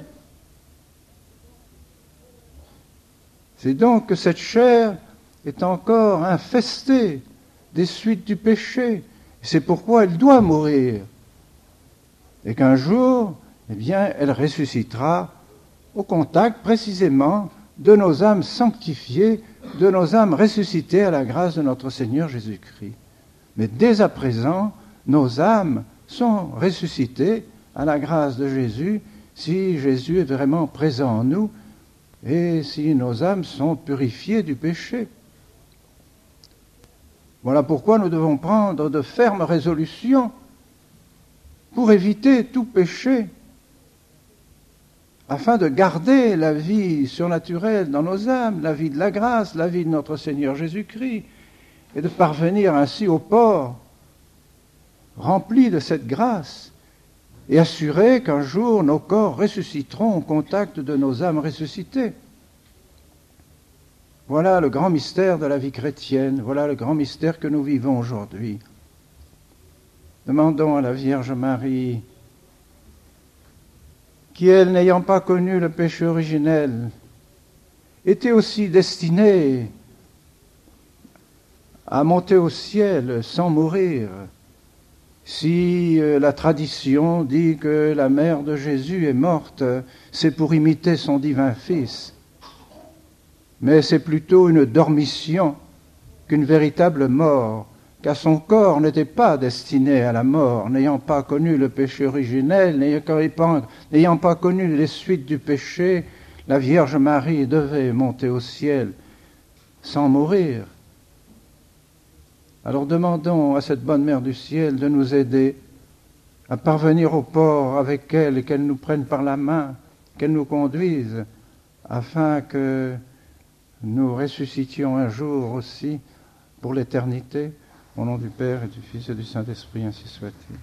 C'est donc que cette chair est encore infestée des suites du péché. C'est pourquoi elle doit mourir. Et qu'un jour, eh bien, elle ressuscitera au contact précisément de nos âmes sanctifiées, de nos âmes ressuscitées à la grâce de notre Seigneur Jésus-Christ. Mais dès à présent, nos âmes sont ressuscitées à la grâce de Jésus, si Jésus est vraiment présent en nous et si nos âmes sont purifiées du péché. Voilà pourquoi nous devons prendre de fermes résolutions pour éviter tout péché, afin de garder la vie surnaturelle dans nos âmes, la vie de la grâce, la vie de notre Seigneur Jésus-Christ, et de parvenir ainsi au port rempli de cette grâce, et assurer qu'un jour nos corps ressusciteront au contact de nos âmes ressuscitées. Voilà le grand mystère de la vie chrétienne, voilà le grand mystère que nous vivons aujourd'hui. Demandons à la Vierge Marie, qui, elle, n'ayant pas connu le péché originel, était aussi destinée à monter au ciel sans mourir. Si la tradition dit que la mère de Jésus est morte, c'est pour imiter son divin Fils. Mais c'est plutôt une dormition qu'une véritable mort, car son corps n'était pas destiné à la mort, n'ayant pas connu le péché originel, n'ayant pas connu les suites du péché, la Vierge Marie devait monter au ciel sans mourir. Alors demandons à cette bonne Mère du ciel de nous aider à parvenir au port avec elle et qu'elle nous prenne par la main, qu'elle nous conduise, afin que nous ressuscitions un jour aussi pour l'éternité. Au nom du Père et du Fils et du Saint-Esprit, ainsi soit-il.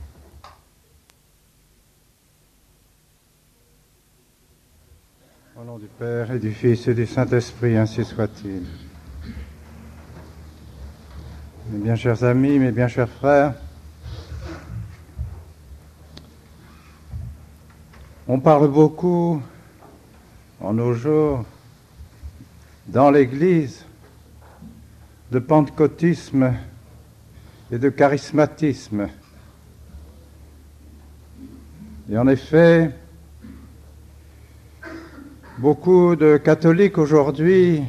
Au nom du Père et du Fils et du Saint-Esprit, ainsi soit-il. Mes bien chers amis, mes bien chers frères, on parle beaucoup en nos jours dans l'Église de pentecôtisme et de charismatisme. Et en effet, beaucoup de catholiques aujourd'hui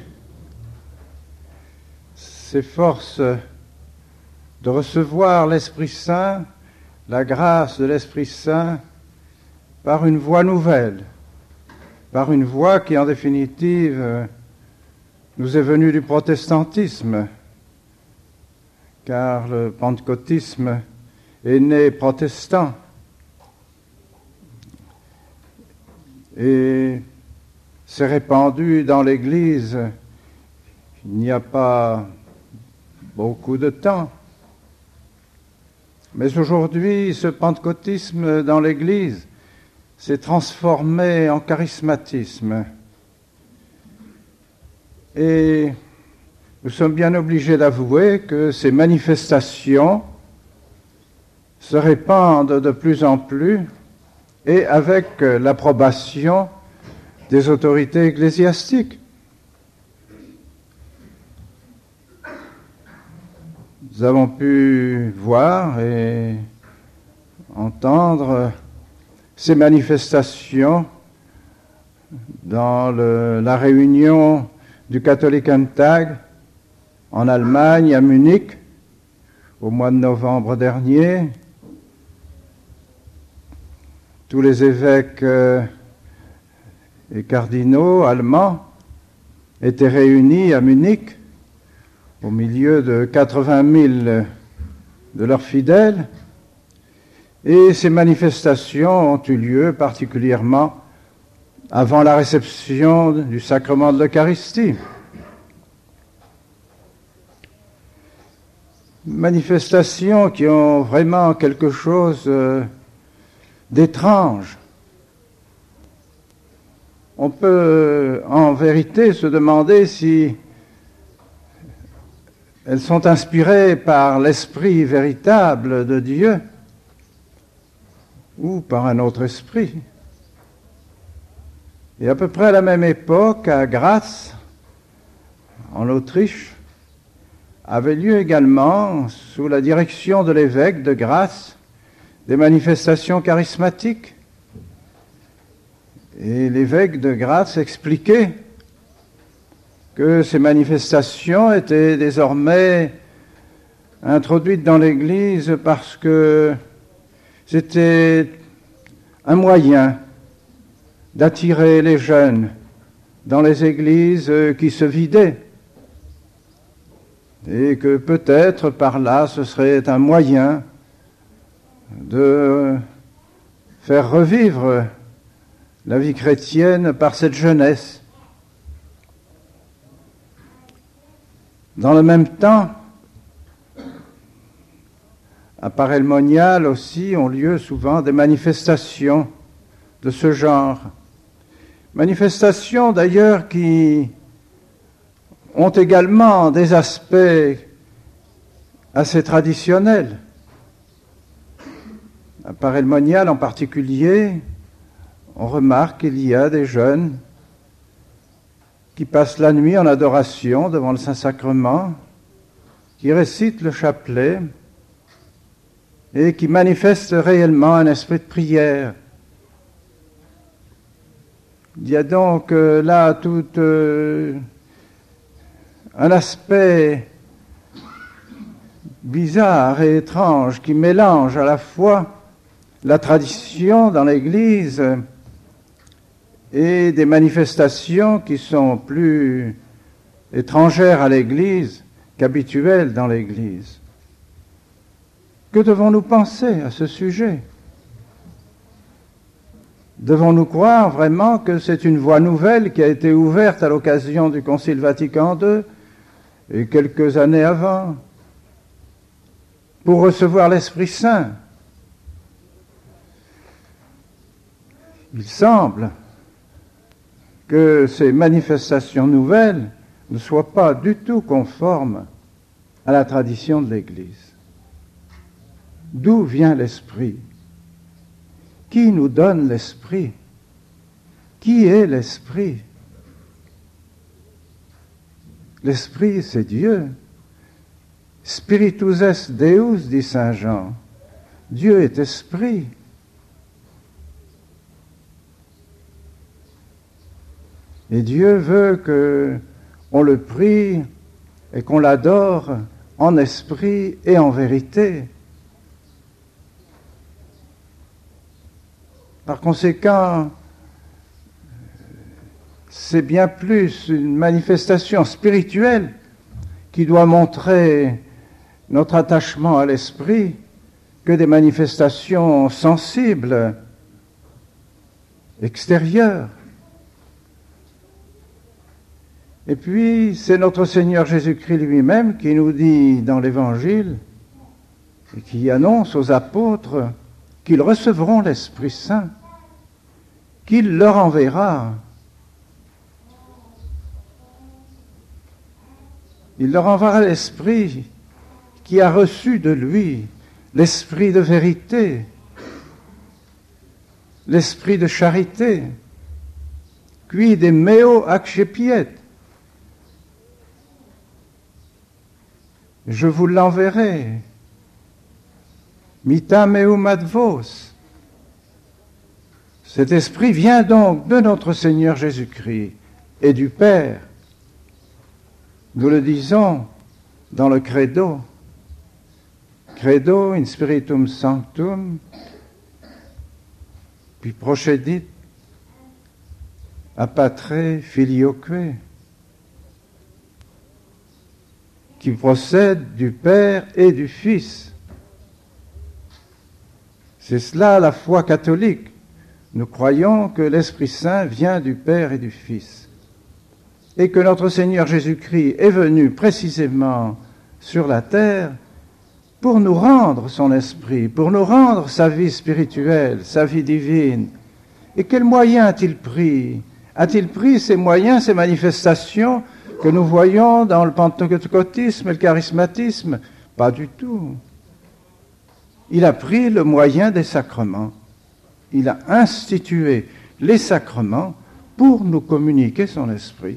s'efforcent de recevoir l'Esprit Saint, la grâce de l'Esprit Saint, par une voie nouvelle, par une voie qui, en définitive, nous est venue du protestantisme, car le pentecôtisme est né protestant. Et s'est répandu dans l'Église il n'y a pas beaucoup de temps. Mais aujourd'hui, ce pentecôtisme dans l'Église s'est transformé en charismatisme. Et nous sommes bien obligés d'avouer que ces manifestations se répandent de plus en plus et avec l'approbation des autorités ecclésiastiques. Nous avons pu voir et entendre ces manifestations dans la réunion du Katholikentag en Allemagne, à Munich, au mois de novembre dernier. Tous les évêques et cardinaux allemands étaient réunis à Munich, au milieu de 80 000 de leurs fidèles, et ces manifestations ont eu lieu particulièrement avant la réception du sacrement de l'Eucharistie. Manifestations qui ont vraiment quelque chose d'étrange. On peut en vérité se demander si elles sont inspirées par l'esprit véritable de Dieu ou par un autre esprit. Et à peu près à la même époque, à Graz, en Autriche, avait lieu également, sous la direction de l'évêque de Graz, des manifestations charismatiques. Et l'évêque de Graz expliquait que ces manifestations étaient désormais introduites dans l'Église parce que c'était un moyen d'attirer les jeunes dans les églises qui se vidaient, et que peut-être par là ce serait un moyen de faire revivre la vie chrétienne par cette jeunesse. Dans le même temps, à Paray-le-Monial aussi ont lieu souvent des manifestations de ce genre. Manifestations d'ailleurs qui ont également des aspects assez traditionnels. À Paray-le-Monial en particulier, on remarque qu'il y a des jeunes qui passent la nuit en adoration devant le Saint-Sacrement, qui récitent le chapelet et qui manifestent réellement un esprit de prière. Il y a donc là tout un aspect bizarre et étrange qui mélange à la fois la tradition dans l'Église et des manifestations qui sont plus étrangères à l'Église qu'habituelles dans l'Église. Que devons-nous penser à ce sujet ? Devons-nous croire vraiment que c'est une voie nouvelle qui a été ouverte à l'occasion du Concile Vatican II et quelques années avant pour recevoir l'Esprit Saint? Il semble que ces manifestations nouvelles ne soient pas du tout conformes à la tradition de l'Église. D'où vient l'Esprit ? Qui nous donne l'Esprit ? Qui est l'Esprit ? L'Esprit, c'est Dieu. Spiritus est Deus, dit saint Jean. Dieu est Esprit. Et Dieu veut qu'on le prie et qu'on l'adore en esprit et en vérité. Par conséquent, c'est bien plus une manifestation spirituelle qui doit montrer notre attachement à l'esprit que des manifestations sensibles, extérieures. Et puis, c'est notre Seigneur Jésus-Christ lui-même qui nous dit dans l'Évangile et qui annonce aux apôtres qu'ils recevront l'Esprit Saint, qu'il leur enverra. Il leur enverra l'Esprit qui a reçu de lui, l'Esprit de vérité, l'Esprit de charité, qui de meo accepiet. Je vous l'enverrai. Mita meum ad vos. Cet esprit vient donc de notre Seigneur Jésus-Christ et du Père. Nous le disons dans le Credo. Credo in Spiritum Sanctum, puis procedit a Patre Filioque, qui procède du Père et du Fils. C'est cela la foi catholique. Nous croyons que l'Esprit Saint vient du Père et du Fils. Et que notre Seigneur Jésus-Christ est venu précisément sur la terre pour nous rendre son esprit, pour nous rendre sa vie spirituelle, sa vie divine. Et quels moyens a-t-il pris ? A-t-il pris ces moyens, ces manifestations que nous voyons dans le pentecôtisme et le charismatisme? Pas du tout. Il a pris le moyen des sacrements. Il a institué les sacrements pour nous communiquer son esprit.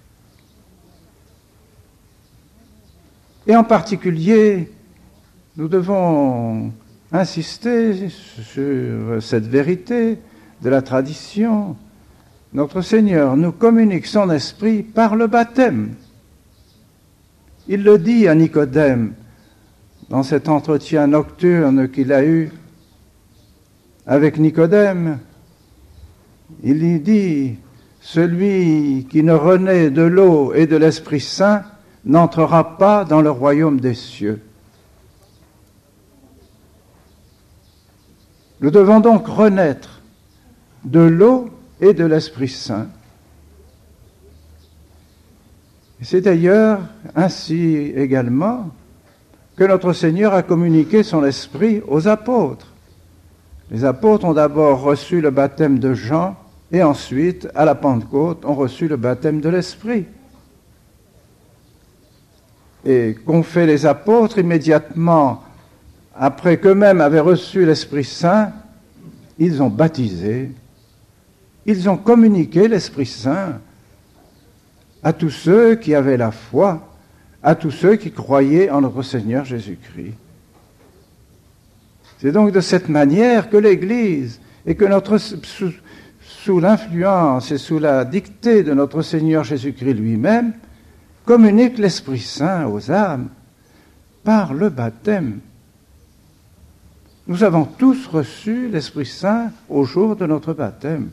Et en particulier, nous devons insister sur cette vérité de la tradition notre Seigneur nous communique son esprit par le baptême. Il le dit à Nicodème dans cet entretien nocturne qu'il a eu avec Nicodème. Il lui dit, « Celui qui ne renaît de l'eau et de l'Esprit Saint n'entrera pas dans le royaume des cieux. » Nous devons donc renaître de l'eau et de l'Esprit Saint. Et c'est d'ailleurs ainsi également que notre Seigneur a communiqué son esprit aux apôtres. Les apôtres ont d'abord reçu le baptême de Jean et ensuite, à la Pentecôte, ont reçu le baptême de l'Esprit. Et qu'ont fait les apôtres immédiatement après qu'eux-mêmes avaient reçu l'Esprit Saint? Ils ont baptisé, ils ont communiqué l'Esprit Saint à tous ceux qui avaient la foi, à tous ceux qui croyaient en notre Seigneur Jésus-Christ. C'est donc de cette manière que l'Église, et que sous l'influence et sous la dictée de notre Seigneur Jésus-Christ lui-même, communique l'Esprit Saint aux âmes par le baptême. Nous avons tous reçu l'Esprit Saint au jour de notre baptême.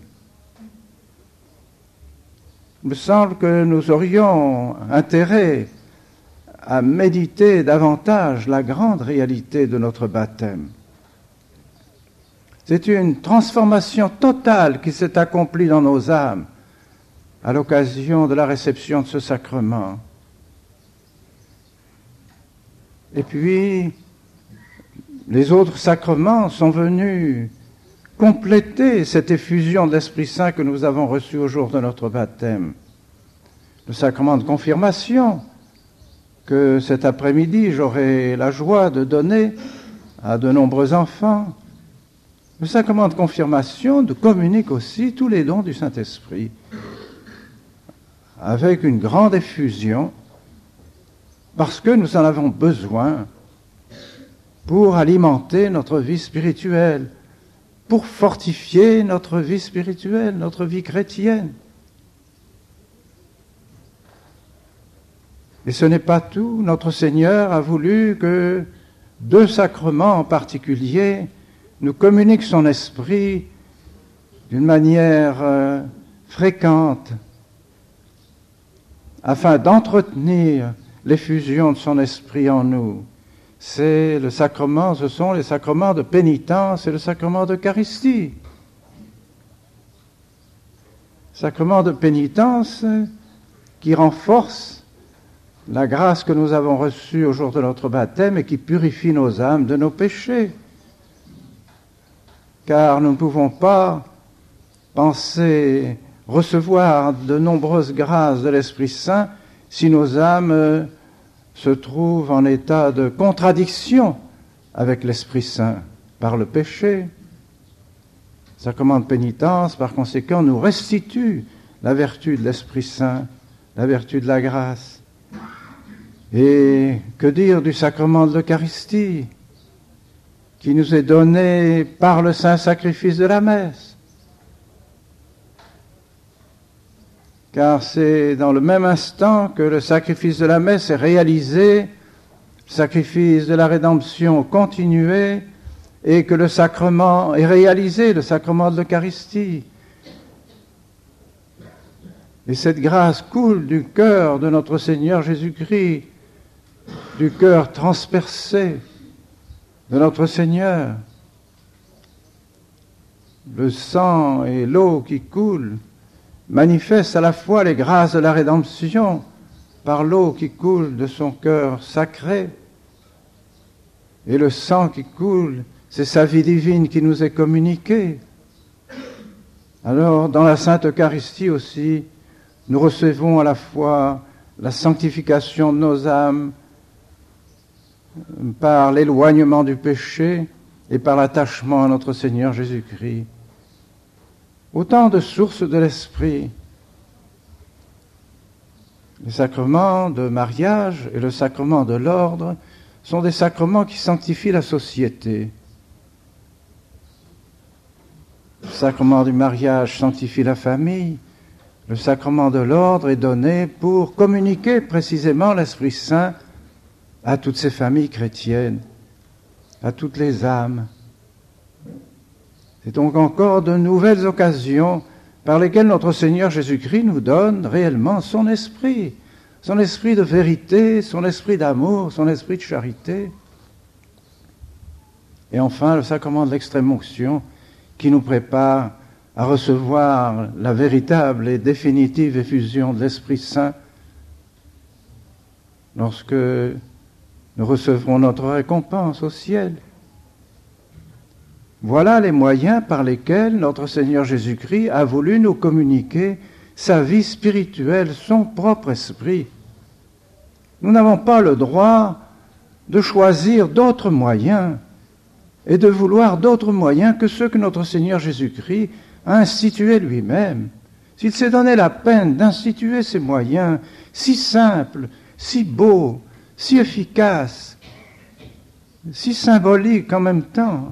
Il me semble que nous aurions intérêt à méditer davantage la grande réalité de notre baptême. C'est une transformation totale qui s'est accomplie dans nos âmes à l'occasion de la réception de ce sacrement. Et puis, les autres sacrements sont venus compléter cette effusion de l'Esprit Saint que nous avons reçue au jour de notre baptême. Le sacrement de confirmation, que cet après-midi j'aurai la joie de donner à de nombreux enfants. Le sacrement de confirmation nous communique aussi tous les dons du Saint-Esprit, avec une grande effusion, parce que nous en avons besoin pour alimenter notre vie spirituelle, pour fortifier notre vie spirituelle, notre vie chrétienne. Et ce n'est pas tout. Notre Seigneur a voulu que deux sacrements en particulier nous communiquent son esprit d'une manière fréquente, afin d'entretenir l'effusion de son esprit en nous. Ce sont les sacrements de pénitence et le sacrement d'Eucharistie. Sacrement de pénitence qui renforce la grâce que nous avons reçue au jour de notre baptême et qui purifie nos âmes de nos péchés. Car nous ne pouvons pas penser recevoir de nombreuses grâces de l'Esprit Saint si nos âmes se trouvent en état de contradiction avec l'Esprit Saint par le péché. Le sacrement de pénitence, par conséquent, nous restitue la vertu de l'Esprit Saint, la vertu de la grâce. Et que dire du sacrement de l'Eucharistie, qui nous est donné par le saint sacrifice de la messe? Car c'est dans le même instant que le sacrifice de la messe est réalisé, le sacrifice de la rédemption continué, et que le sacrement est réalisé, le sacrement de l'Eucharistie. Et cette grâce coule du cœur de notre Seigneur Jésus-Christ, du cœur transpercé de notre Seigneur. Le sang et l'eau qui coulent manifestent à la fois les grâces de la rédemption par l'eau qui coule de son cœur sacré, et le sang qui coule, c'est sa vie divine qui nous est communiquée. Alors, dans la Sainte Eucharistie aussi, nous recevons à la fois la sanctification de nos âmes par l'éloignement du péché et par l'attachement à notre Seigneur Jésus-Christ. Autant de sources de l'Esprit. Le sacrement de mariage et le sacrement de l'ordre sont des sacrements qui sanctifient la société. sacrement du mariage sanctifie la famille. Le sacrement de l'ordre est donné pour communiquer précisément l'Esprit Saint à toutes ces familles chrétiennes, à toutes les âmes. C'est donc encore de nouvelles occasions par lesquelles notre Seigneur Jésus-Christ nous donne réellement son esprit de vérité, son esprit d'amour, son esprit de charité. Et enfin, le sacrement de l'extrême-onction qui nous prépare à recevoir la véritable et définitive effusion de l'Esprit Saint lorsque nous recevrons notre récompense au ciel. Voilà les moyens par lesquels notre Seigneur Jésus-Christ a voulu nous communiquer sa vie spirituelle, son propre esprit. Nous n'avons pas le droit de choisir d'autres moyens et de vouloir d'autres moyens que ceux que notre Seigneur Jésus-Christ a institués lui-même. S'il s'est donné la peine d'instituer ces moyens si simples, si beaux, si efficaces, si symboliques en même temps,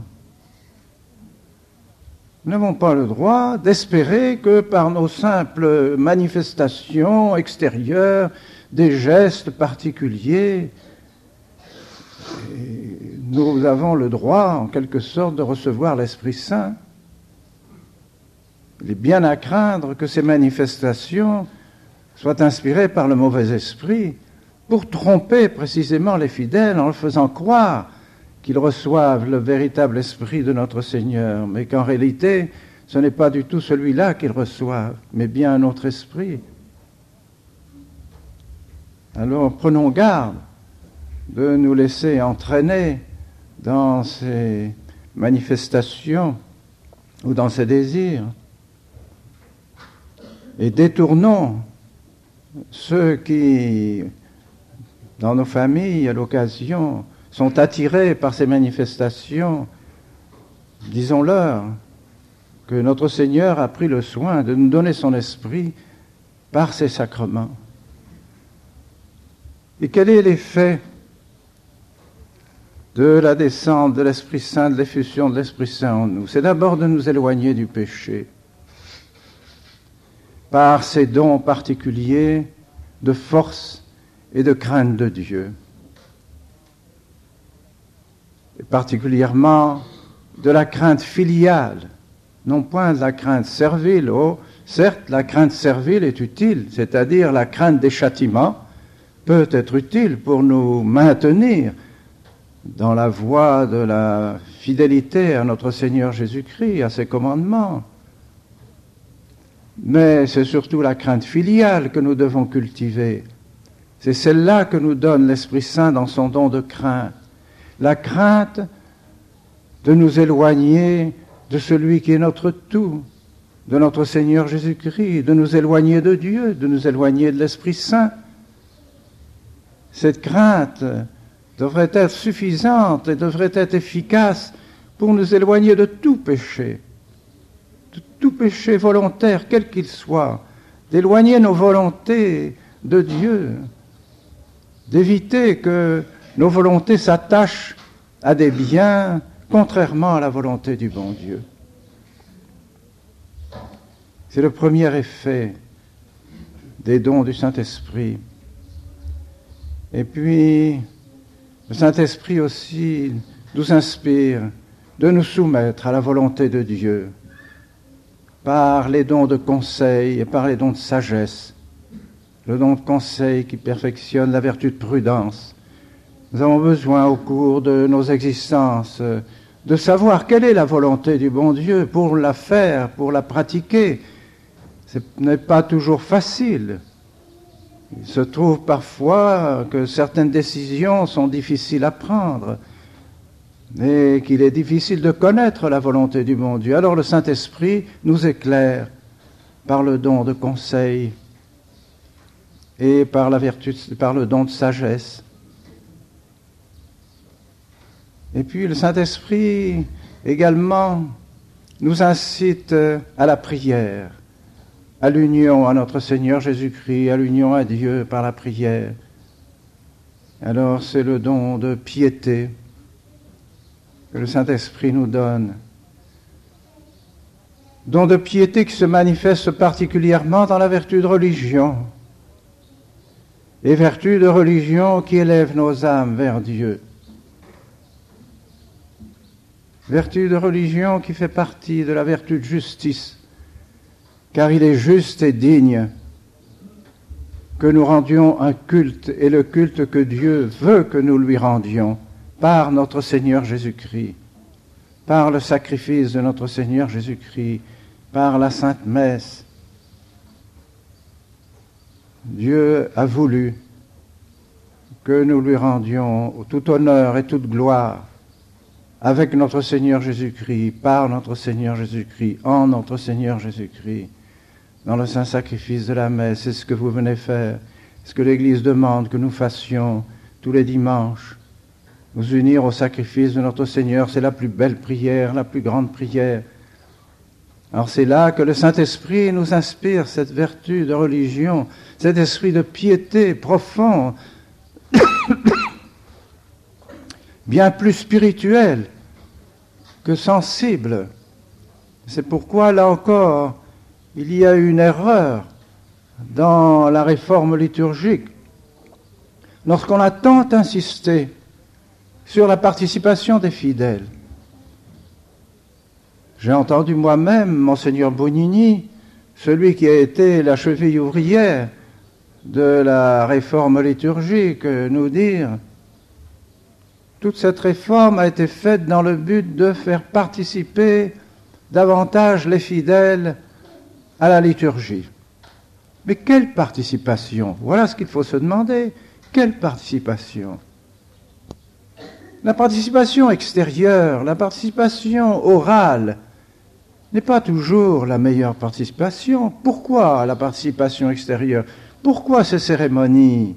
nous n'avons pas le droit d'espérer que par nos simples manifestations extérieures, des gestes particuliers, nous avons le droit, en quelque sorte, de recevoir l'Esprit Saint. Il est bien à craindre que ces manifestations soient inspirées par le mauvais esprit pour tromper précisément les fidèles en leur faisant croire qu'ils reçoivent le véritable esprit de notre Seigneur, mais qu'en réalité, ce n'est pas du tout celui-là qu'ils reçoivent, mais bien un autre esprit. Alors prenons garde de nous laisser entraîner dans ces manifestations ou dans ces désirs et détournons ceux qui, dans nos familles, à l'occasion, sont attirés par ces manifestations. Disons-leur que notre Seigneur a pris le soin de nous donner son esprit par ces sacrements. Et quel est l'effet de la descente de l'Esprit Saint, de l'effusion de l'Esprit Saint en nous? C'est d'abord de nous éloigner du péché par ces dons particuliers de force et de crainte de Dieu. Et particulièrement de la crainte filiale, non point de la crainte servile. Oh, certes, la crainte servile est utile, c'est-à-dire la crainte des châtiments peut être utile pour nous maintenir dans la voie de la fidélité à notre Seigneur Jésus-Christ, à ses commandements. Mais c'est surtout la crainte filiale que nous devons cultiver. C'est celle-là que nous donne l'Esprit Saint dans son don de crainte. La crainte de nous éloigner de celui qui est notre tout, de notre Seigneur Jésus-Christ, de nous éloigner de Dieu, de nous éloigner de l'Esprit Saint. Cette crainte devrait être suffisante et devrait être efficace pour nous éloigner de tout péché volontaire, quel qu'il soit, d'éloigner nos volontés de Dieu, d'éviter que nos volontés s'attachent à des biens contrairement à la volonté du bon Dieu. C'est le premier effet des dons du Saint-Esprit. Et puis, le Saint-Esprit aussi nous inspire de nous soumettre à la volonté de Dieu par les dons de conseil et par les dons de sagesse. Le don de conseil qui perfectionne la vertu de prudence. Nous avons besoin au cours de nos existences de savoir quelle est la volonté du bon Dieu pour la faire, pour la pratiquer. Ce n'est pas toujours facile. Il se trouve parfois que certaines décisions sont difficiles à prendre et qu'il est difficile de connaître la volonté du bon Dieu. Alors le Saint-Esprit nous éclaire par le don de conseil et par la vertu, par le don de sagesse. Et puis le Saint-Esprit également nous incite à la prière, à l'union à notre Seigneur Jésus-Christ, à l'union à Dieu par la prière. Alors c'est le don de piété que le Saint-Esprit nous donne. don de piété qui se manifeste particulièrement dans la vertu de religion, et vertu de religion qui élève nos âmes vers Dieu. Vertu de religion qui fait partie de la vertu de justice, car il est juste et digne que nous rendions un culte, et le culte que Dieu veut que nous lui rendions par notre Seigneur Jésus-Christ, par le sacrifice de notre Seigneur Jésus-Christ, par la Sainte Messe. Dieu a voulu que nous lui rendions tout honneur et toute gloire avec notre Seigneur Jésus-Christ, par notre Seigneur Jésus-Christ, en notre Seigneur Jésus-Christ, dans le saint sacrifice de la messe. C'est ce que vous venez faire, ce que l'Église demande que nous fassions tous les dimanches, nous unir au sacrifice de notre Seigneur. C'est la plus belle prière, la plus grande prière. Alors c'est là que le Saint-Esprit nous inspire cette vertu de religion, cet esprit de piété profond, bien plus spirituel que sensible. C'est pourquoi, là encore, il y a une erreur dans la réforme liturgique. Lorsqu'on a tant insisté sur la participation des fidèles, j'ai entendu moi-même Monseigneur Bonini, celui qui a été la cheville ouvrière de la réforme liturgique, nous dire: toute cette réforme a été faite dans le but de faire participer davantage les fidèles à la liturgie. Mais quelle participation? Voilà ce qu'il faut se demander. Quelle participation? La participation extérieure, la participation orale n'est pas toujours la meilleure participation. Pourquoi la participation extérieure? Pourquoi ces cérémonies?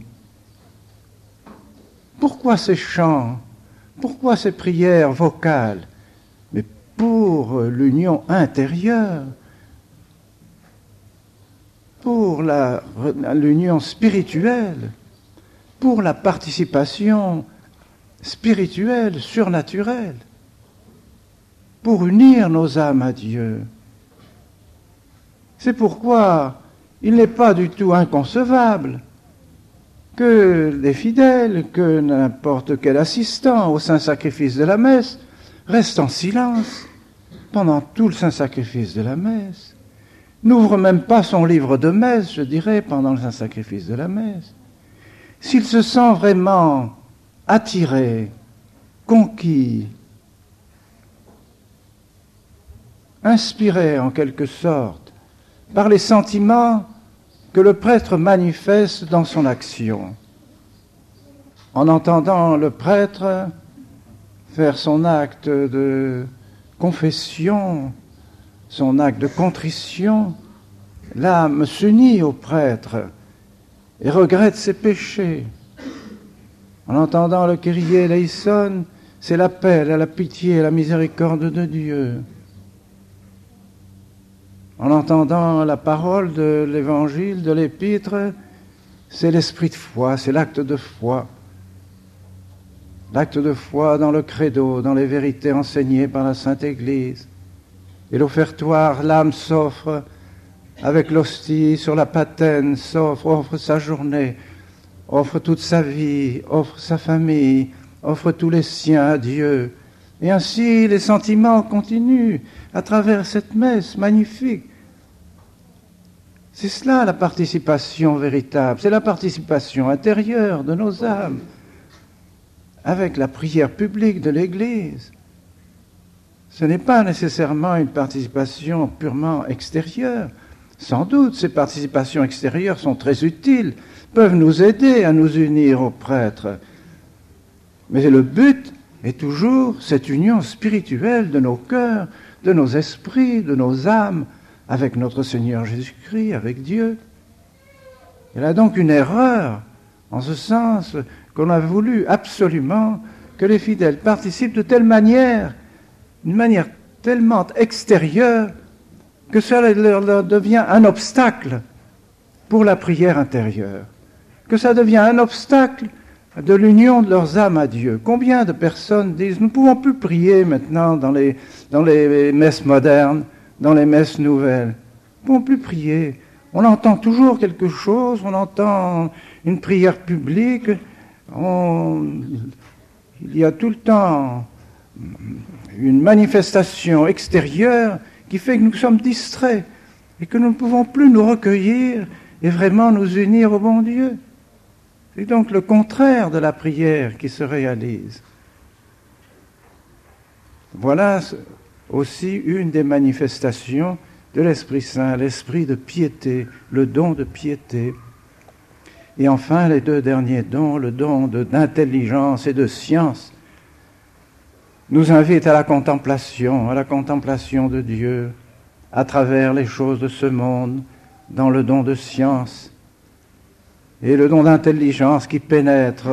Pourquoi ces chants? Pourquoi ces prières vocales? Mais pour l'union intérieure, pour l'union spirituelle, pour la participation spirituelle, surnaturelle, pour unir nos âmes à Dieu. C'est pourquoi il n'est pas du tout inconcevable que les fidèles, que n'importe quel assistant au saint sacrifice de la messe reste en silence pendant tout le saint sacrifice de la messe. N'ouvre même pas son livre de messe, je dirais, pendant le saint sacrifice de la messe. S'il se sent vraiment attiré, conquis, inspiré en quelque sorte par les sentiments que le prêtre manifeste dans son action, en entendant le prêtre faire son acte de confession, son acte de contrition, l'âme s'unit au prêtre et regrette ses péchés. En entendant le Kyrie eleison, c'est l'appel à la pitié et à la miséricorde de Dieu. En entendant la parole de l'évangile, de l'épître, c'est l'esprit de foi, c'est l'acte de foi. L'acte de foi dans le credo, dans les vérités enseignées par la Sainte Église. Et l'offertoire, l'âme s'offre avec l'hostie sur la patène, offre sa journée, offre toute sa vie, offre sa famille, offre tous les siens à Dieu. Et ainsi, les sentiments continuent à travers cette messe magnifique. C'est cela la participation véritable, c'est la participation intérieure de nos âmes avec la prière publique de l'Église. Ce n'est pas nécessairement une participation purement extérieure. Sans doute, ces participations extérieures sont très utiles, peuvent nous aider à nous unir aux prêtres. Mais le but est toujours cette union spirituelle de nos cœurs, de nos esprits, de nos âmes, avec notre Seigneur Jésus-Christ, avec Dieu. Il y a donc une erreur, en ce sens qu'on a voulu absolument que les fidèles participent de telle manière, d'une manière tellement extérieure, que cela leur devient un obstacle pour la prière intérieure, que ça devient un obstacle de l'union de leurs âmes à Dieu. Combien de personnes disent « Nous ne pouvons plus prier maintenant dans les messes modernes, dans les messes nouvelles. Ils ne vont plus prier. On entend toujours quelque chose, on entend une prière publique, il y a tout le temps une manifestation extérieure qui fait que nous sommes distraits et que nous ne pouvons plus nous recueillir et vraiment nous unir au bon Dieu. C'est donc le contraire de la prière qui se réalise. Voilà aussi une des manifestations de l'Esprit Saint, l'esprit de piété, le don de piété. Et enfin, les deux derniers dons, le don d'intelligence et de science, nous invitent à la contemplation de Dieu, à travers les choses de ce monde, dans le don de science, et le don d'intelligence qui pénètre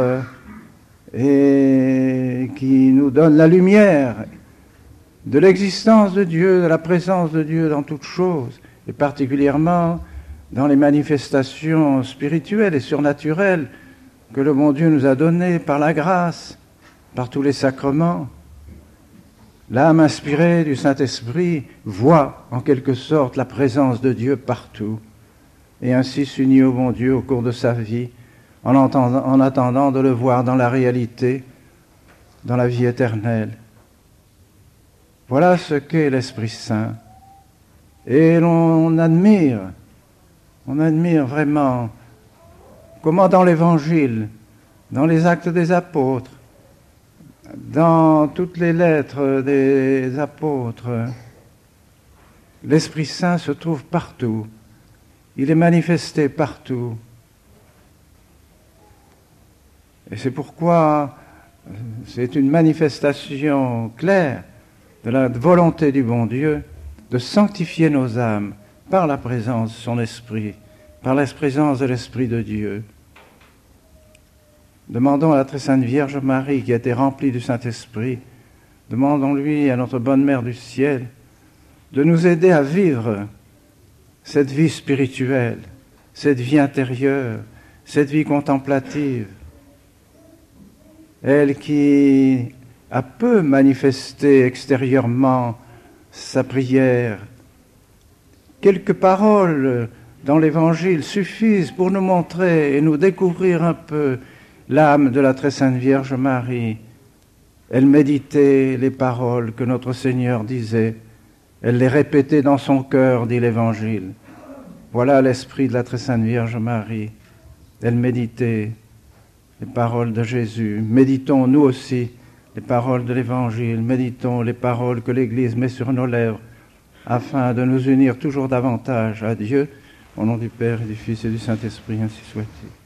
et qui nous donne la lumière de l'existence de Dieu, de la présence de Dieu dans toutes choses, et particulièrement dans les manifestations spirituelles et surnaturelles que le bon Dieu nous a données par la grâce, par tous les sacrements. L'âme inspirée du Saint-Esprit voit en quelque sorte la présence de Dieu partout, et ainsi s'unit au bon Dieu au cours de sa vie, en attendant de le voir dans la réalité, dans la vie éternelle. Voilà ce qu'est l'Esprit Saint. Et on admire vraiment comment dans l'Évangile, dans les Actes des Apôtres, dans toutes les lettres des apôtres, l'Esprit Saint se trouve partout. Il est manifesté partout. Et c'est pourquoi c'est une manifestation claire de la volonté du bon Dieu de sanctifier nos âmes par la présence de son Esprit, par la présence de l'Esprit de Dieu. Demandons à la très sainte Vierge Marie, qui a été remplie du Saint-Esprit, demandons-lui à notre bonne Mère du ciel de nous aider à vivre cette vie spirituelle, cette vie intérieure, cette vie contemplative. Elle qui a peu manifesté extérieurement sa prière. Quelques paroles dans l'Évangile suffisent pour nous montrer et nous découvrir un peu l'âme de la très sainte Vierge Marie. Elle méditait les paroles que notre Seigneur disait. Elle les répétait dans son cœur, dit l'Évangile. Voilà l'esprit de la très sainte Vierge Marie. Elle méditait les paroles de Jésus. Méditons nous aussi les paroles de l'Évangile. Méditons les paroles que l'Église met sur nos lèvres afin de nous unir toujours davantage à Dieu. Au nom du Père et du Fils et du Saint-Esprit, ainsi soit-il.